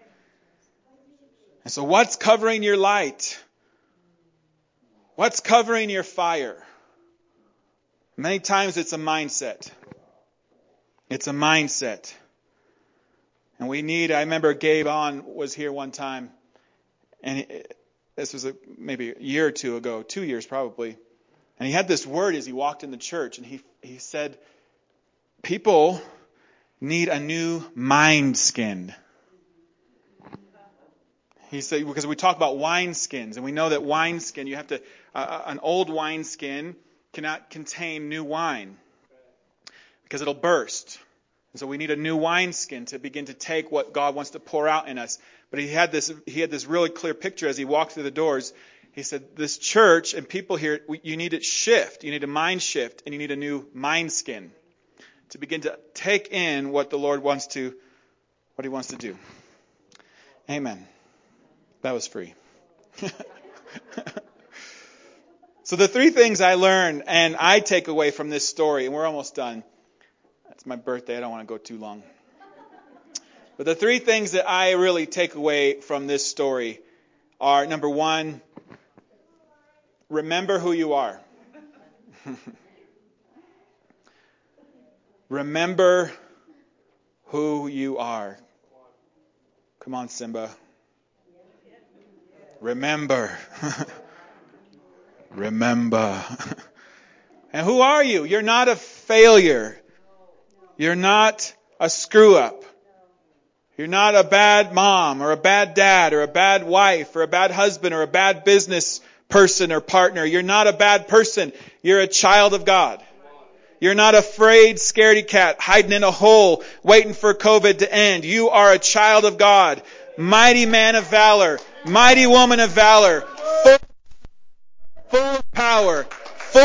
And so what's covering your light? What's covering your fire? Many times it's a mindset. It's a mindset. And we need, I remember Gabe On was here one time, and he, this was a, maybe a year or two ago, two years probably. And he had this word as he walked in the church, and he he said, people need a new mind skin. He said, because we talk about wine skins, and we know that wine skin, you have to, uh, an old wine skin cannot contain new wine because it'll burst. And so we need a new wineskin to begin to take what God wants to pour out in us. But he had this he had this really clear picture as he walked through the doors. He said, this church and people here, you need a shift. You need a mind shift, and you need a new wineskin to begin to take in what the Lord wants to, what he wants to do. Amen. That was free. So the three things I learned and I take away from this story, and we're almost done. It's my birthday. I don't want to go too long. But the three things that I really take away from this story are, number one, remember who you are. Remember who you are. Come on, Simba. Remember. Remember. And who are you? You're not a failure. You're not a screw-up. You're not a bad mom or a bad dad or a bad wife or a bad husband or a bad business person or partner. You're not a bad person. You're a child of God. You're not afraid, scaredy cat, hiding in a hole, waiting for COVID to end. You are a child of God. Mighty man of valor. Mighty woman of valor. Full, full of power. Full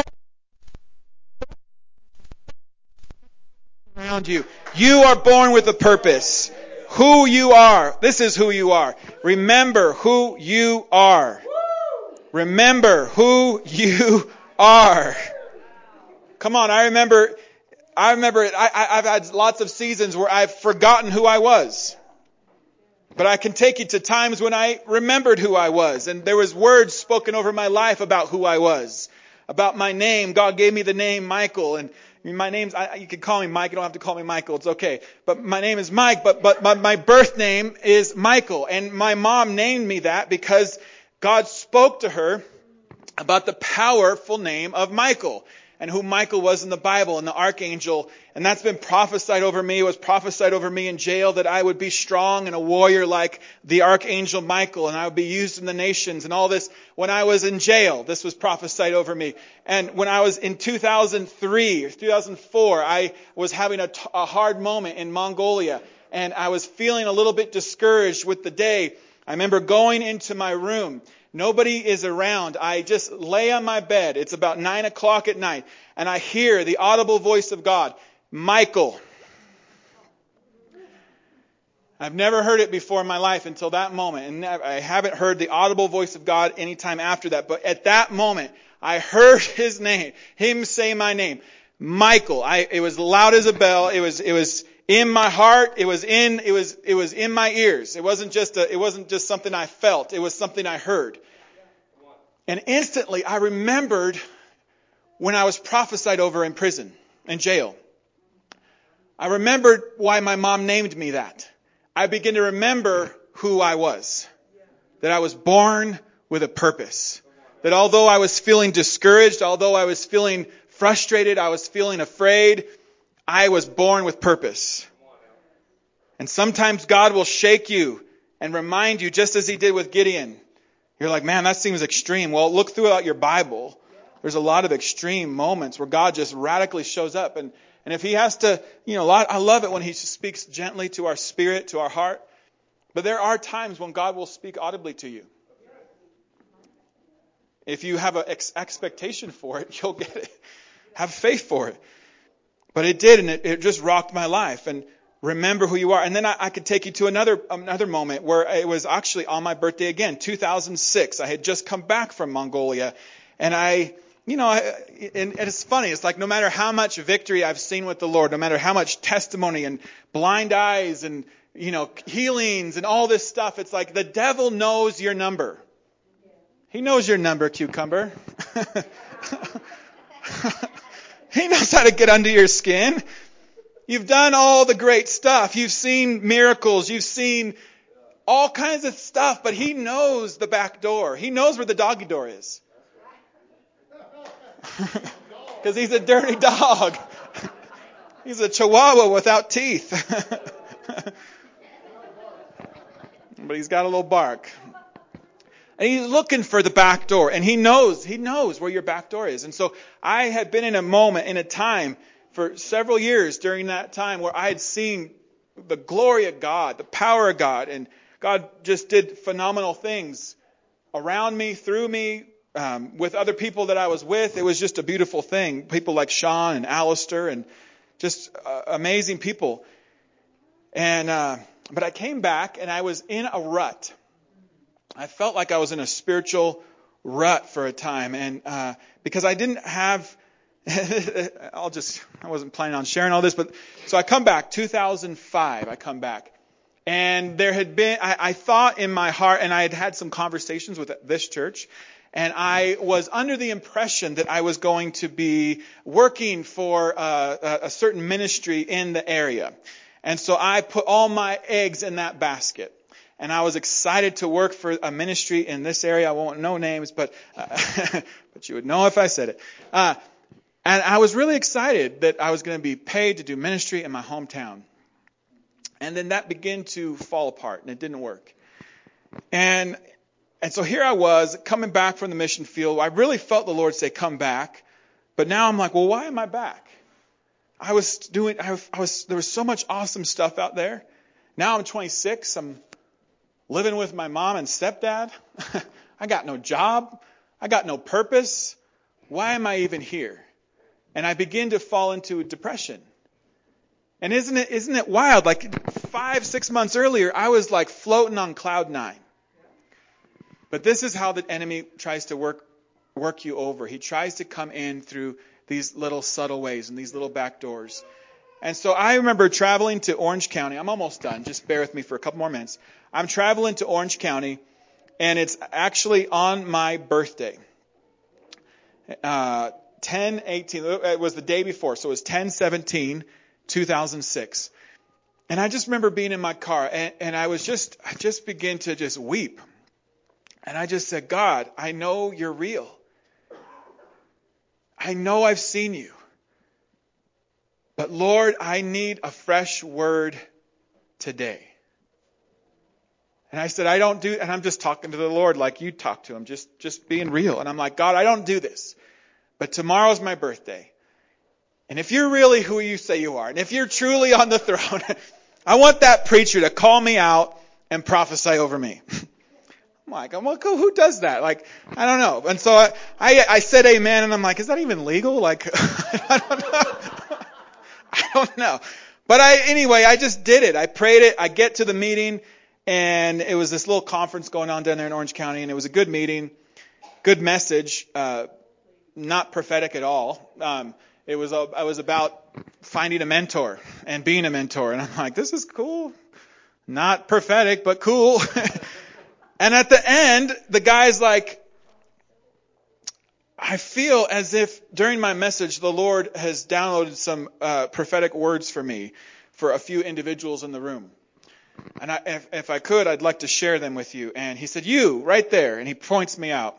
around you. You are born with a purpose. Who you are. This is who you are. Remember who you are. Remember who you are. Come on, I remember, I remember, I, I, I've had lots of seasons where I've forgotten who I was. But I can take you to times when I remembered who I was. And there was words spoken over my life about who I was. About my name. God gave me the name Michael. And my name's, I, you can call me Mike. You don't have to call me Michael. It's okay. But my name is Mike. But, but my, my birth name is Michael. And my mom named me that because God spoke to her about the powerful name of Michael. And who Michael was in the Bible, and the archangel. And that's been prophesied over me. It was prophesied over me in jail that I would be strong and a warrior like the archangel Michael. And I would be used in the nations and all this. When I was in jail, this was prophesied over me. And when I was in two thousand three or two thousand four, I was having a, t- a hard moment in Mongolia. and I was feeling a little bit discouraged with the day. I remember going into my room. Nobody is around. I just lay on my bed. It's about nine o'clock at night, and I hear the audible voice of God, Michael. I've never heard it before in my life until that moment, and I haven't heard the audible voice of God anytime after that. But at that moment, I heard His name, Him say my name, Michael. I, it was loud as a bell. It was, it was in my heart. It was in, it was, it was in my ears. It wasn't just a, it wasn't just something I felt. It was something I heard. And instantly, I remembered when I was prophesied over in prison, in jail. I remembered why my mom named me that. I began to remember who I was. That I was born with a purpose. That although I was feeling discouraged, although I was feeling frustrated, I was feeling afraid, I was born with purpose. And sometimes God will shake you and remind you, just as He did with Gideon. You're like, man, that seems extreme. Well, look throughout your Bible. There's a lot of extreme moments where God just radically shows up. And And if He has to, you know, a lot, I love it when He speaks gently to our spirit, to our heart. But there are times when God will speak audibly to you. If you have an ex- expectation for it, you'll get it. Have faith for it. But it did, and it, it just rocked my life. And remember who you are. And then I, I could take you to another another moment where it was actually on my birthday again, two thousand six. I had just come back from Mongolia, and I... You know, and it's funny. It's like no matter how much victory I've seen with the Lord, no matter how much testimony and blind eyes and, you know, healings and all this stuff, it's like the devil knows your number. He knows your number, cucumber. He knows how to get under your skin. You've done all the great stuff. You've seen miracles. You've seen all kinds of stuff, but he knows the back door. He knows where the doggy door is. Because he's a dirty dog. He's a chihuahua without teeth. But he's got a little bark. And he's looking for the back door. And he knows, he knows where your back door is. And so I had been in a moment, in a time, for several years during that time where I had seen the glory of God, the power of God. And God just did phenomenal things around me, through me, Um, with other people that I was with. It was just a beautiful thing. People like Sean and Alistair and just uh, amazing people. And uh, but I came back and I was in a rut. I felt like I was in a spiritual rut for a time, and uh, because I didn't have. I'll just. I wasn't planning on sharing all this, but so I come back. two thousand five. I come back. And there had been. I, I thought in my heart, and I had had some conversations with this church. And I was under the impression that I was going to be working for uh, a certain ministry in the area. And so I put all my eggs in that basket. And I was excited to work for a ministry in this area. I won't know names, but uh, but you would know if I said it. Uh, and I was really excited that I was going to be paid to do ministry in my hometown. And then that began to fall apart, and it didn't work. And And so here I was coming back from the mission field. I really felt the Lord say, come back. But now I'm like, well, why am I back? I was doing, I was, there was so much awesome stuff out there. Now I'm twenty-six. I'm living with my mom and stepdad. I got no job. I got no purpose. Why am I even here? And I begin to fall into depression. And isn't it, isn't it wild? Like five, six months earlier, I was like floating on cloud nine. But this is how the enemy tries to work work you over. He tries to come in through these little subtle ways and these little back doors. And so I remember traveling to Orange County. I'm almost done. Just bear with me for a couple more minutes. I'm traveling to Orange County, and it's actually on my birthday. Uh, ten eighteen. It was the day before, so it was ten seventeen two thousand six. And I just remember being in my car, and, and I was just, I just began to just weep. And I just said, God, I know you're real. I know I've seen you. But Lord, I need a fresh word today. And I said, I don't do, and I'm just talking to the Lord like you talk to him, just, just being real. And I'm like, God, I don't do this. But tomorrow's my birthday. And if you're really who you say you are, and if you're truly on the throne, I want that preacher to call me out and prophesy over me. I'm like, I'm like, who does that? Like, I don't know. And so I, I, I said amen, and I'm like, is that even legal? Like, I don't know. I don't know. But I, anyway, I just did it. I prayed it. I get to the meeting, and it was this little conference going on down there in Orange County, and it was a good meeting, good message, uh, not prophetic at all. Um, it was, uh, I was about finding a mentor and being a mentor, and I'm like, this is cool. Not prophetic, but cool. And at the end, the guy's like, I feel as if during my message, the Lord has downloaded some uh, prophetic words for me for a few individuals in the room. And I, if, if I could, I'd like to share them with you. And he said, you, right there. And he points me out.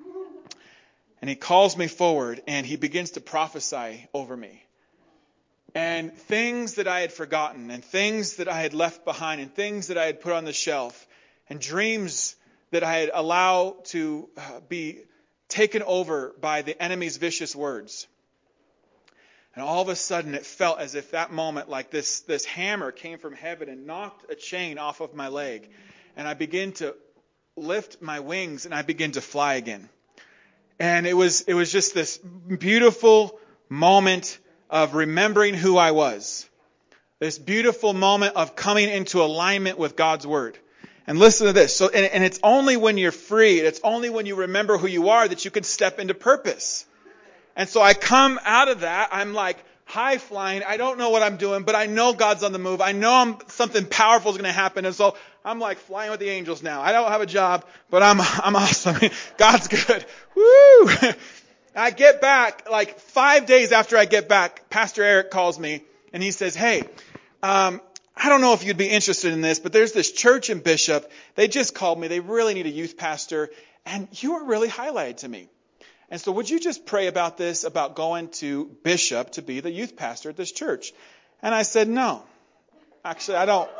And he calls me forward, and he begins to prophesy over me. And things that I had forgotten, and things that I had left behind, and things that I had put on the shelf, and dreams that I had allowed to uh, be taken over by the enemy's vicious words. And all of a sudden it felt as if that moment, like this, this hammer came from heaven and knocked a chain off of my leg. And I began to lift my wings, and I began to fly again. And it was, it was just this beautiful moment of remembering who I was. This beautiful moment of coming into alignment with God's Word. And listen to this. So, and, and it's only when you're free, it's only when you remember who you are that you can step into purpose. And so I come out of that. I'm like high flying. I don't know what I'm doing, but I know God's on the move. I know I'm, something powerful is going to happen. And so I'm like flying with the angels now. I don't have a job, but I'm, I'm awesome. God's good. Woo! I get back like five days after I get back, Pastor Eric calls me and he says, hey, um, I don't know if you'd be interested in this, but there's this church in Bishop. They just called me. They really need a youth pastor. And you were really highlighted to me. And so would you just pray about this, about going to Bishop to be the youth pastor at this church? And I said, no. Actually, I don't.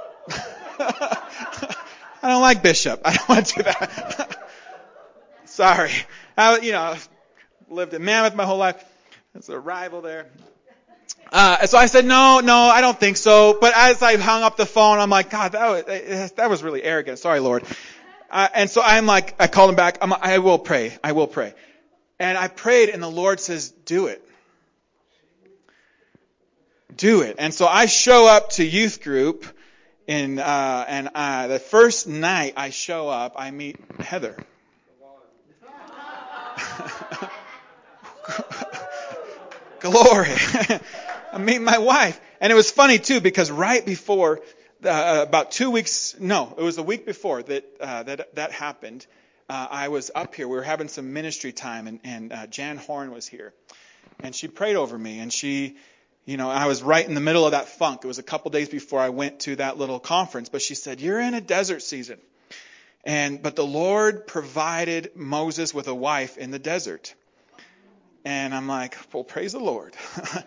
I don't like Bishop. I don't want to do that. Sorry. I, you know, lived in Mammoth my whole life. There's a rival there. Uh, so I said, no, no, I don't think so. But as I hung up the phone, I'm like, God, that was, that was really arrogant. Sorry, Lord. Uh, and so I'm like, I called him back. I'm, I will pray. I will pray. And I prayed, and the Lord says, do it. Do it. And so I show up to youth group, in, uh, and uh, the first night I show up, I meet Heather. Glory. I meet my wife. And it was funny, too, because right before, uh, about two weeks, no, it was a week before that uh, that that happened, uh, I was up here. We were having some ministry time, and, and uh, Jan Horn was here. And she prayed over me, and she, you know, I was right in the middle of that funk. It was a couple days before I went to that little conference. But she said, you're in a desert season. And but the Lord provided Moses with a wife in the desert. And I'm like, well, praise the Lord.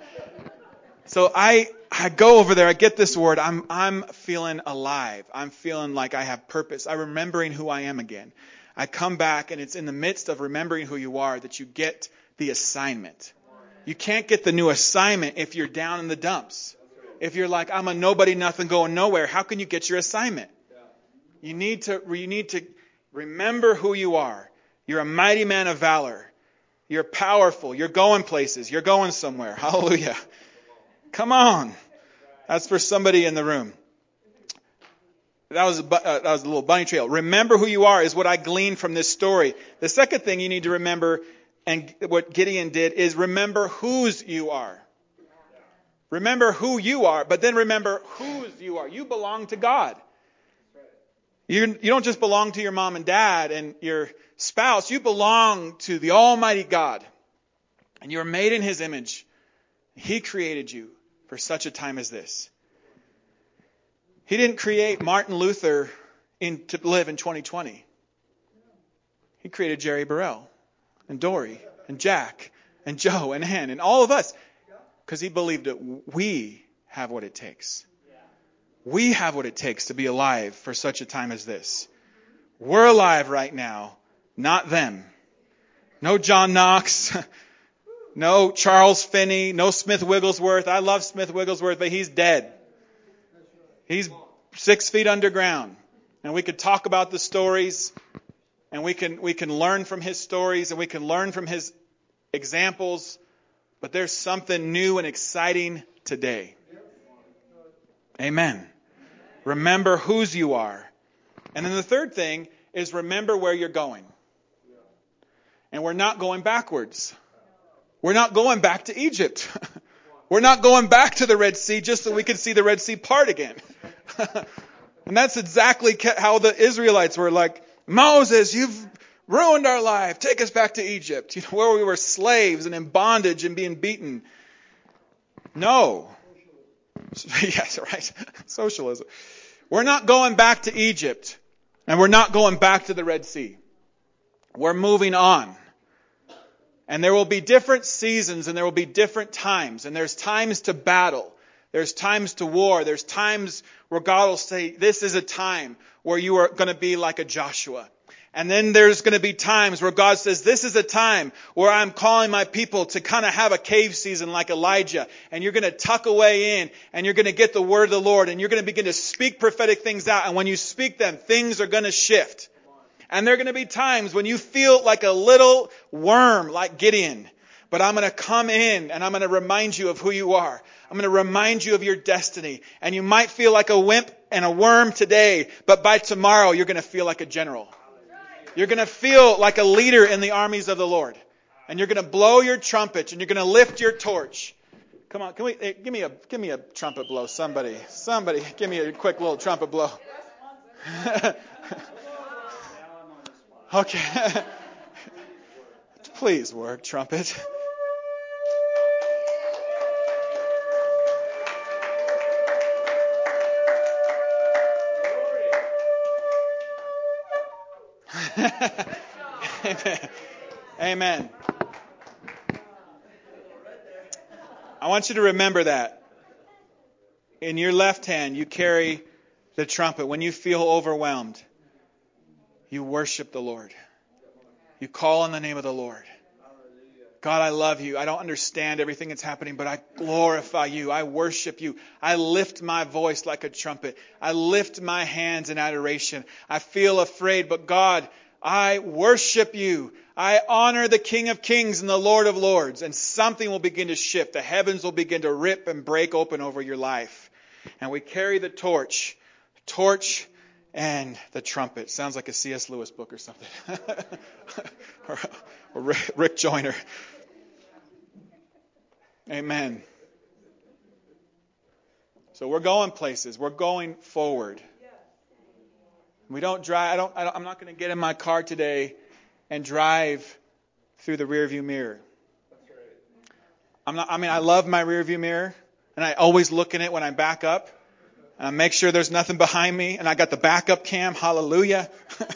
So I I go over there, I get this word, I'm I'm feeling alive. I'm feeling like I have purpose. I'm remembering who I am again. I come back, and it's in the midst of remembering who you are that you get the assignment. You can't get the new assignment if you're down in the dumps. If you're like, I'm a nobody, nothing, going nowhere, how can you get your assignment? You need to you need to remember who you are. You're a mighty man of valor. You're powerful. You're going places. You're going somewhere. Hallelujah. Come on. That's for somebody in the room. That was, a, uh, that was a little bunny trail. Remember who you are is what I gleaned from this story. The second thing you need to remember, and what Gideon did, is remember whose you are. Remember who you are, but then remember whose you are. You belong to God. You, you don't just belong to your mom and dad and your spouse. You belong to the Almighty God. And you're made in His image. He created you for such a time as this. He didn't create Martin Luther in, to live in twenty twenty. He created Jerry Burrell and Dory and Jack and Joe and Hen and all of us because He believed that we have what it takes. We have what it takes to be alive for such a time as this. We're alive right now, not them. No John Knox, no Charles Finney, no Smith Wigglesworth. I love Smith Wigglesworth, but he's dead. He's six feet underground. And we could talk about the stories, and we can we can learn from his stories, and we can learn from his examples. But there's something new and exciting today. Amen. Remember whose you are. And then the third thing is remember where you're going. And we're not going backwards. We're not going back to Egypt. We're not going back to the Red Sea just so we can see the Red Sea part again. And that's exactly how the Israelites were like, Moses, you've ruined our life. Take us back to Egypt, you know, where we were slaves and in bondage and being beaten. No. Yes, right. Socialism. We're not going back to Egypt. And we're not going back to the Red Sea. We're moving on. And there will be different seasons and there will be different times. And there's times to battle. There's times to war. There's times where God will say, this is a time where you are going to be like a Joshua. And then there's going to be times where God says, this is a time where I'm calling my people to kind of have a cave season like Elijah. And you're going to tuck away in and you're going to get the word of the Lord and you're going to begin to speak prophetic things out. And when you speak them, things are going to shift. And there are going to be times when you feel like a little worm like Gideon. But I'm going to come in and I'm going to remind you of who you are. I'm going to remind you of your destiny. And you might feel like a wimp and a worm today, but by tomorrow you're going to feel like a general. You're going to feel like a leader in the armies of the Lord. And you're going to blow your trumpet and you're going to lift your torch. Come on, can we hey, give me a give me a trumpet blow, somebody. Somebody give me a quick little trumpet blow. Okay. Please work, trumpet. Amen. Amen. I want you to remember that. In your left hand, you carry the trumpet. When you feel overwhelmed, you worship the Lord. You call on the name of the Lord. God, I love you. I don't understand everything that's happening, but I glorify you. I worship you. I lift my voice like a trumpet. I lift my hands in adoration. I feel afraid, but God, I worship you. I honor the King of Kings and the Lord of Lords. And something will begin to shift. The heavens will begin to rip and break open over your life. And we carry the torch. Torch and the trumpet. Sounds like a C S Lewis book or something. or, or Rick Joyner. Amen. So we're going places. We're going forward. We don't drive. I don't, I don't, I'm not going to get in my car today and drive through the rearview mirror. I'm not. I mean, I love my rearview mirror, and I always look in it when I back up. And I make sure there's nothing behind me, and I got the backup cam. Hallelujah.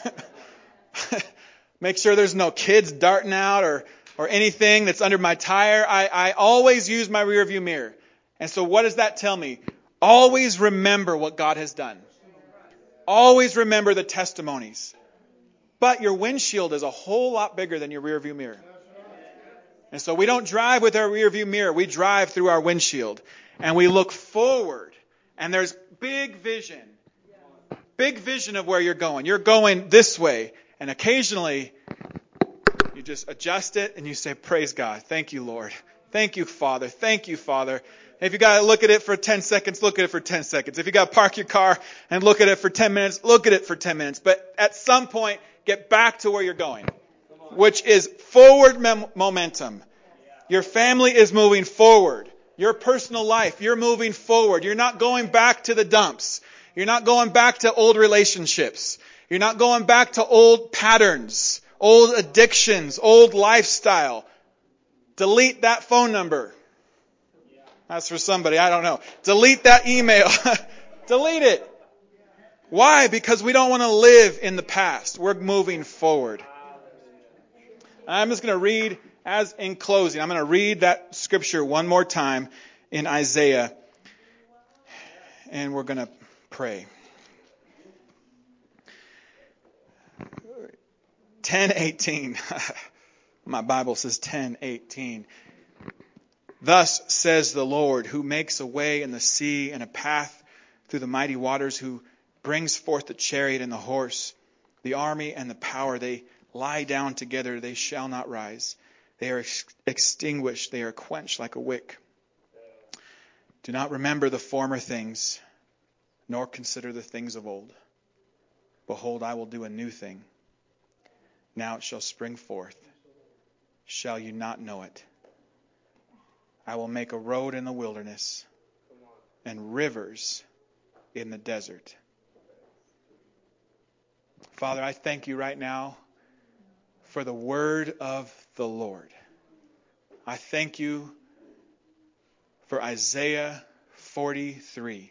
Make sure there's no kids darting out or or anything that's under my tire. I, I always use my rearview mirror. And so, what does that tell me? Always remember what God has done. Always remember the testimonies. But your windshield is a whole lot bigger than your rearview mirror. And so we don't drive with our rearview mirror. We drive through our windshield. And we look forward. And there's big vision. Big vision of where you're going. You're going this way. And occasionally, you just adjust it and you say, praise God. Thank you, Lord. Thank you, Father. Thank you, Father. If you got to look at it for ten seconds, look at it for ten seconds. If you got to park your car and look at it for ten minutes, look at it for ten minutes. But at some point, get back to where you're going, which is forward mem- momentum. Your family is moving forward. Your personal life, you're moving forward. You're not going back to the dumps. You're not going back to old relationships. You're not going back to old patterns, old addictions, old lifestyle. Delete that phone number. That's for somebody, I don't know. Delete that email. Delete it. Why? Because we don't want to live in the past. We're moving forward. I'm just going to read, as in closing, I'm going to read that scripture one more time in Isaiah. And we're going to pray. ten eighteen. My Bible says ten eighteen. Thus says the Lord, who makes a way in the sea and a path through the mighty waters, who brings forth the chariot and the horse, the army and the power. They lie down together, they shall not rise. They are ex- extinguished, they are quenched like a wick. Do not remember the former things, nor consider the things of old. Behold, I will do a new thing. Now it shall spring forth. Shall you not know it? I will make a road in the wilderness and rivers in the desert. Father, I thank you right now for the word of the Lord. I thank you for Isaiah forty-three.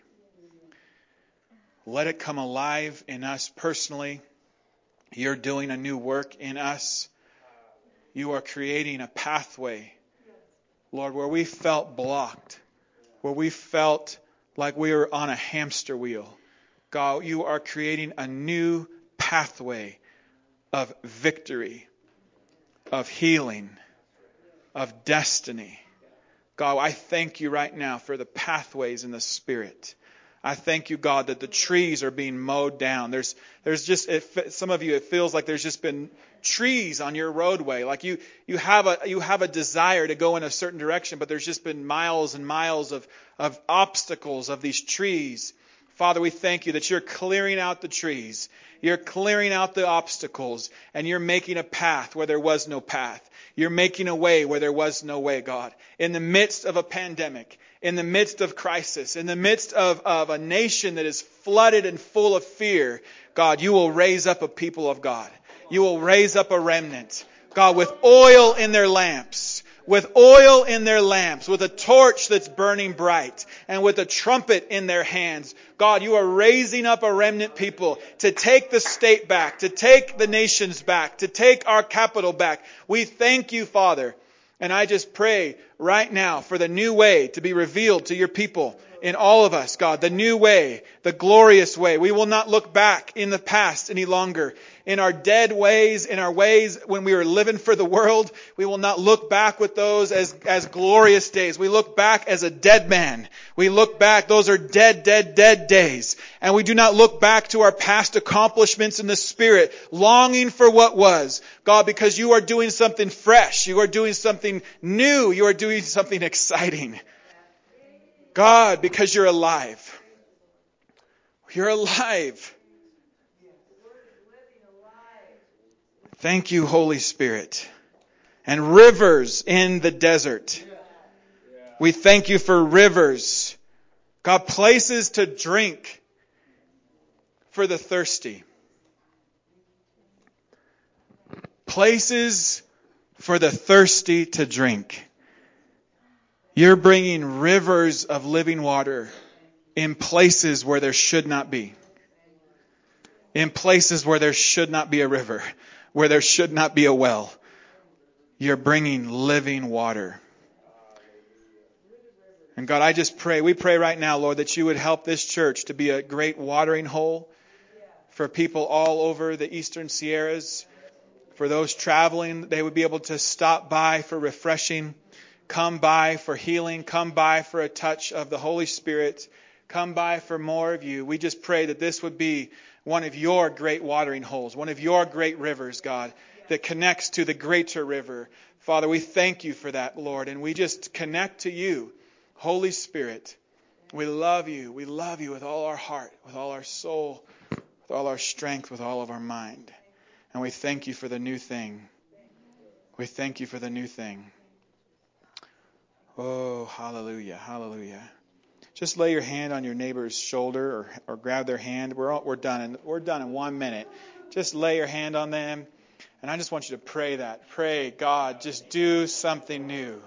Let it come alive in us personally. You're doing a new work in us. You are creating a pathway, Lord, where we felt blocked, where we felt like we were on a hamster wheel. God, you are creating a new pathway of victory, of healing, of destiny. God, I thank you right now for the pathways in the Spirit. I thank you, God, that the trees are being mowed down. There's, there's just, it, some of you, it feels like there's just been trees on your roadway. Like you, you have a, you have a desire to go in a certain direction, but there's just been miles and miles of, of obstacles of these trees. Father, we thank you that you're clearing out the trees. You're clearing out the obstacles, and you're making a path where there was no path. You're making a way where there was no way, God. In the midst of a pandemic, in the midst of crisis, in the midst of, of a nation that is flooded and full of fear, God, you will raise up a people of God. You will raise up a remnant, God, with oil in their lamps, with oil in their lamps, with a torch that's burning bright, and with a trumpet in their hands. God, you are raising up a remnant people to take the state back, to take the nations back, to take our capital back. We thank you, Father. And I just pray right now for the new way to be revealed to your people in all of us, God. The new way, the glorious way. We will not look back in the past any longer. In our dead ways, in our ways when we were living for the world, we will not look back with those as, as glorious days. We look back as a dead man. We look back, those are dead, dead, dead days. And we do not look back to our past accomplishments in the Spirit, longing for what was. God, because you are doing something fresh. You are doing something new. You are doing something exciting. God, because you're alive. You're alive. Thank you, Holy Spirit. And rivers in the desert. We thank you for rivers. God, places to drink for the thirsty. Places for the thirsty to drink. You're bringing rivers of living water in places where there should not be. In places where there should not be a river, where there should not be a well. You're bringing living water. And God, I just pray, we pray right now, Lord, that you would help this church to be a great watering hole for people all over the Eastern Sierras. For those traveling, they would be able to stop by for refreshing. Come by for healing. Come by for a touch of the Holy Spirit. Come by for more of you. We just pray that this would be one of your great watering holes, one of your great rivers, God, that connects to the greater river. Father, we thank you for that, Lord, and we just connect to you, Holy Spirit. We love you. We love you with all our heart, with all our soul, with all our strength, with all of our mind. And we thank you for the new thing. We thank you for the new thing. Oh, hallelujah, hallelujah. Just lay your hand on your neighbor's shoulder or, or grab their hand. We're all, we're done. In, we're done in one minute. Just lay your hand on them. And I just want you to pray that. Pray, God, just do something new.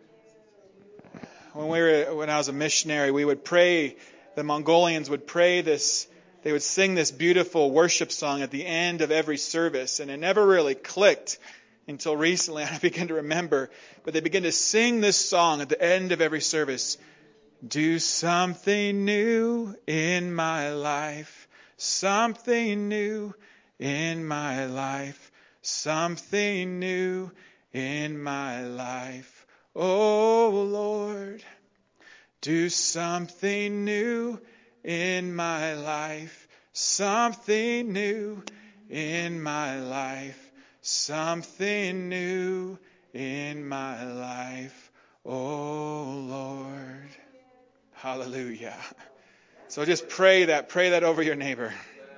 When we were, when I was a missionary, we would pray, the Mongolians would pray this, they would sing this beautiful worship song at the end of every service. And it never really clicked until recently. I began to remember. But they began to sing this song at the end of every service. Do something new in my life. Something new in my life. Something new in my life. Oh Lord, do something new in my life. Something new in my life. Something new in my life. Oh Lord. Hallelujah. So just pray that. Pray that over your neighbor.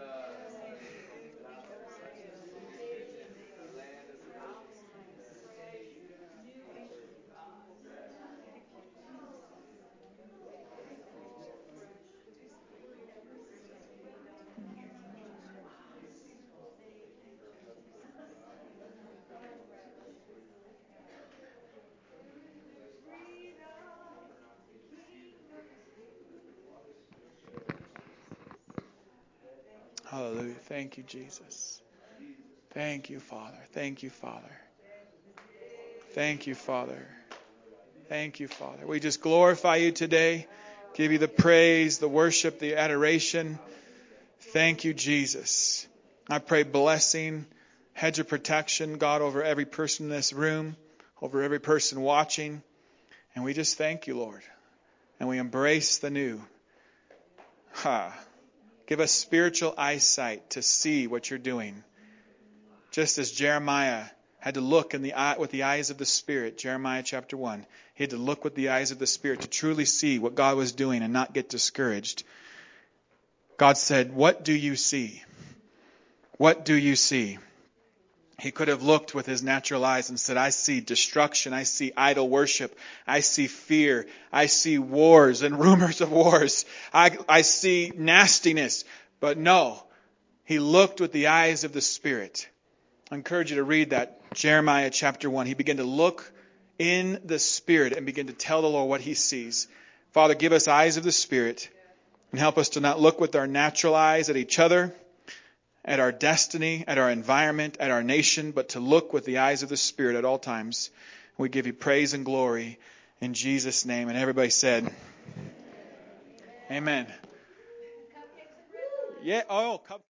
Hallelujah. Thank you, Jesus. Thank you, Father. Thank you, Father. Thank you, Father. Thank you, Father. We just glorify you today. Give you the praise, the worship, the adoration. Thank you, Jesus. I pray blessing, hedge of protection, God, over every person in this room, over every person watching. And we just thank you, Lord. And we embrace the new. Ha. Give us spiritual eyesight to see what you're doing. Just as Jeremiah had to look in the eye, with the eyes of the Spirit, Jeremiah chapter one. He had to look with the eyes of the Spirit to truly see what God was doing and not get discouraged. God said, "What do you see? What do you see?" He could have looked with his natural eyes and said, "I see destruction. I see idol worship. I see fear. I see wars and rumors of wars. I, I see nastiness." But no, he looked with the eyes of the Spirit. I encourage you to read that, Jeremiah chapter one. He began to look in the Spirit and begin to tell the Lord what he sees. Father, give us eyes of the Spirit and help us to not look with our natural eyes at each other, at our destiny, at our environment, at our nation, but to look with the eyes of the Spirit at all times. We give you praise and glory in Jesus' name. And everybody said, Amen. Yeah. Oh, cup.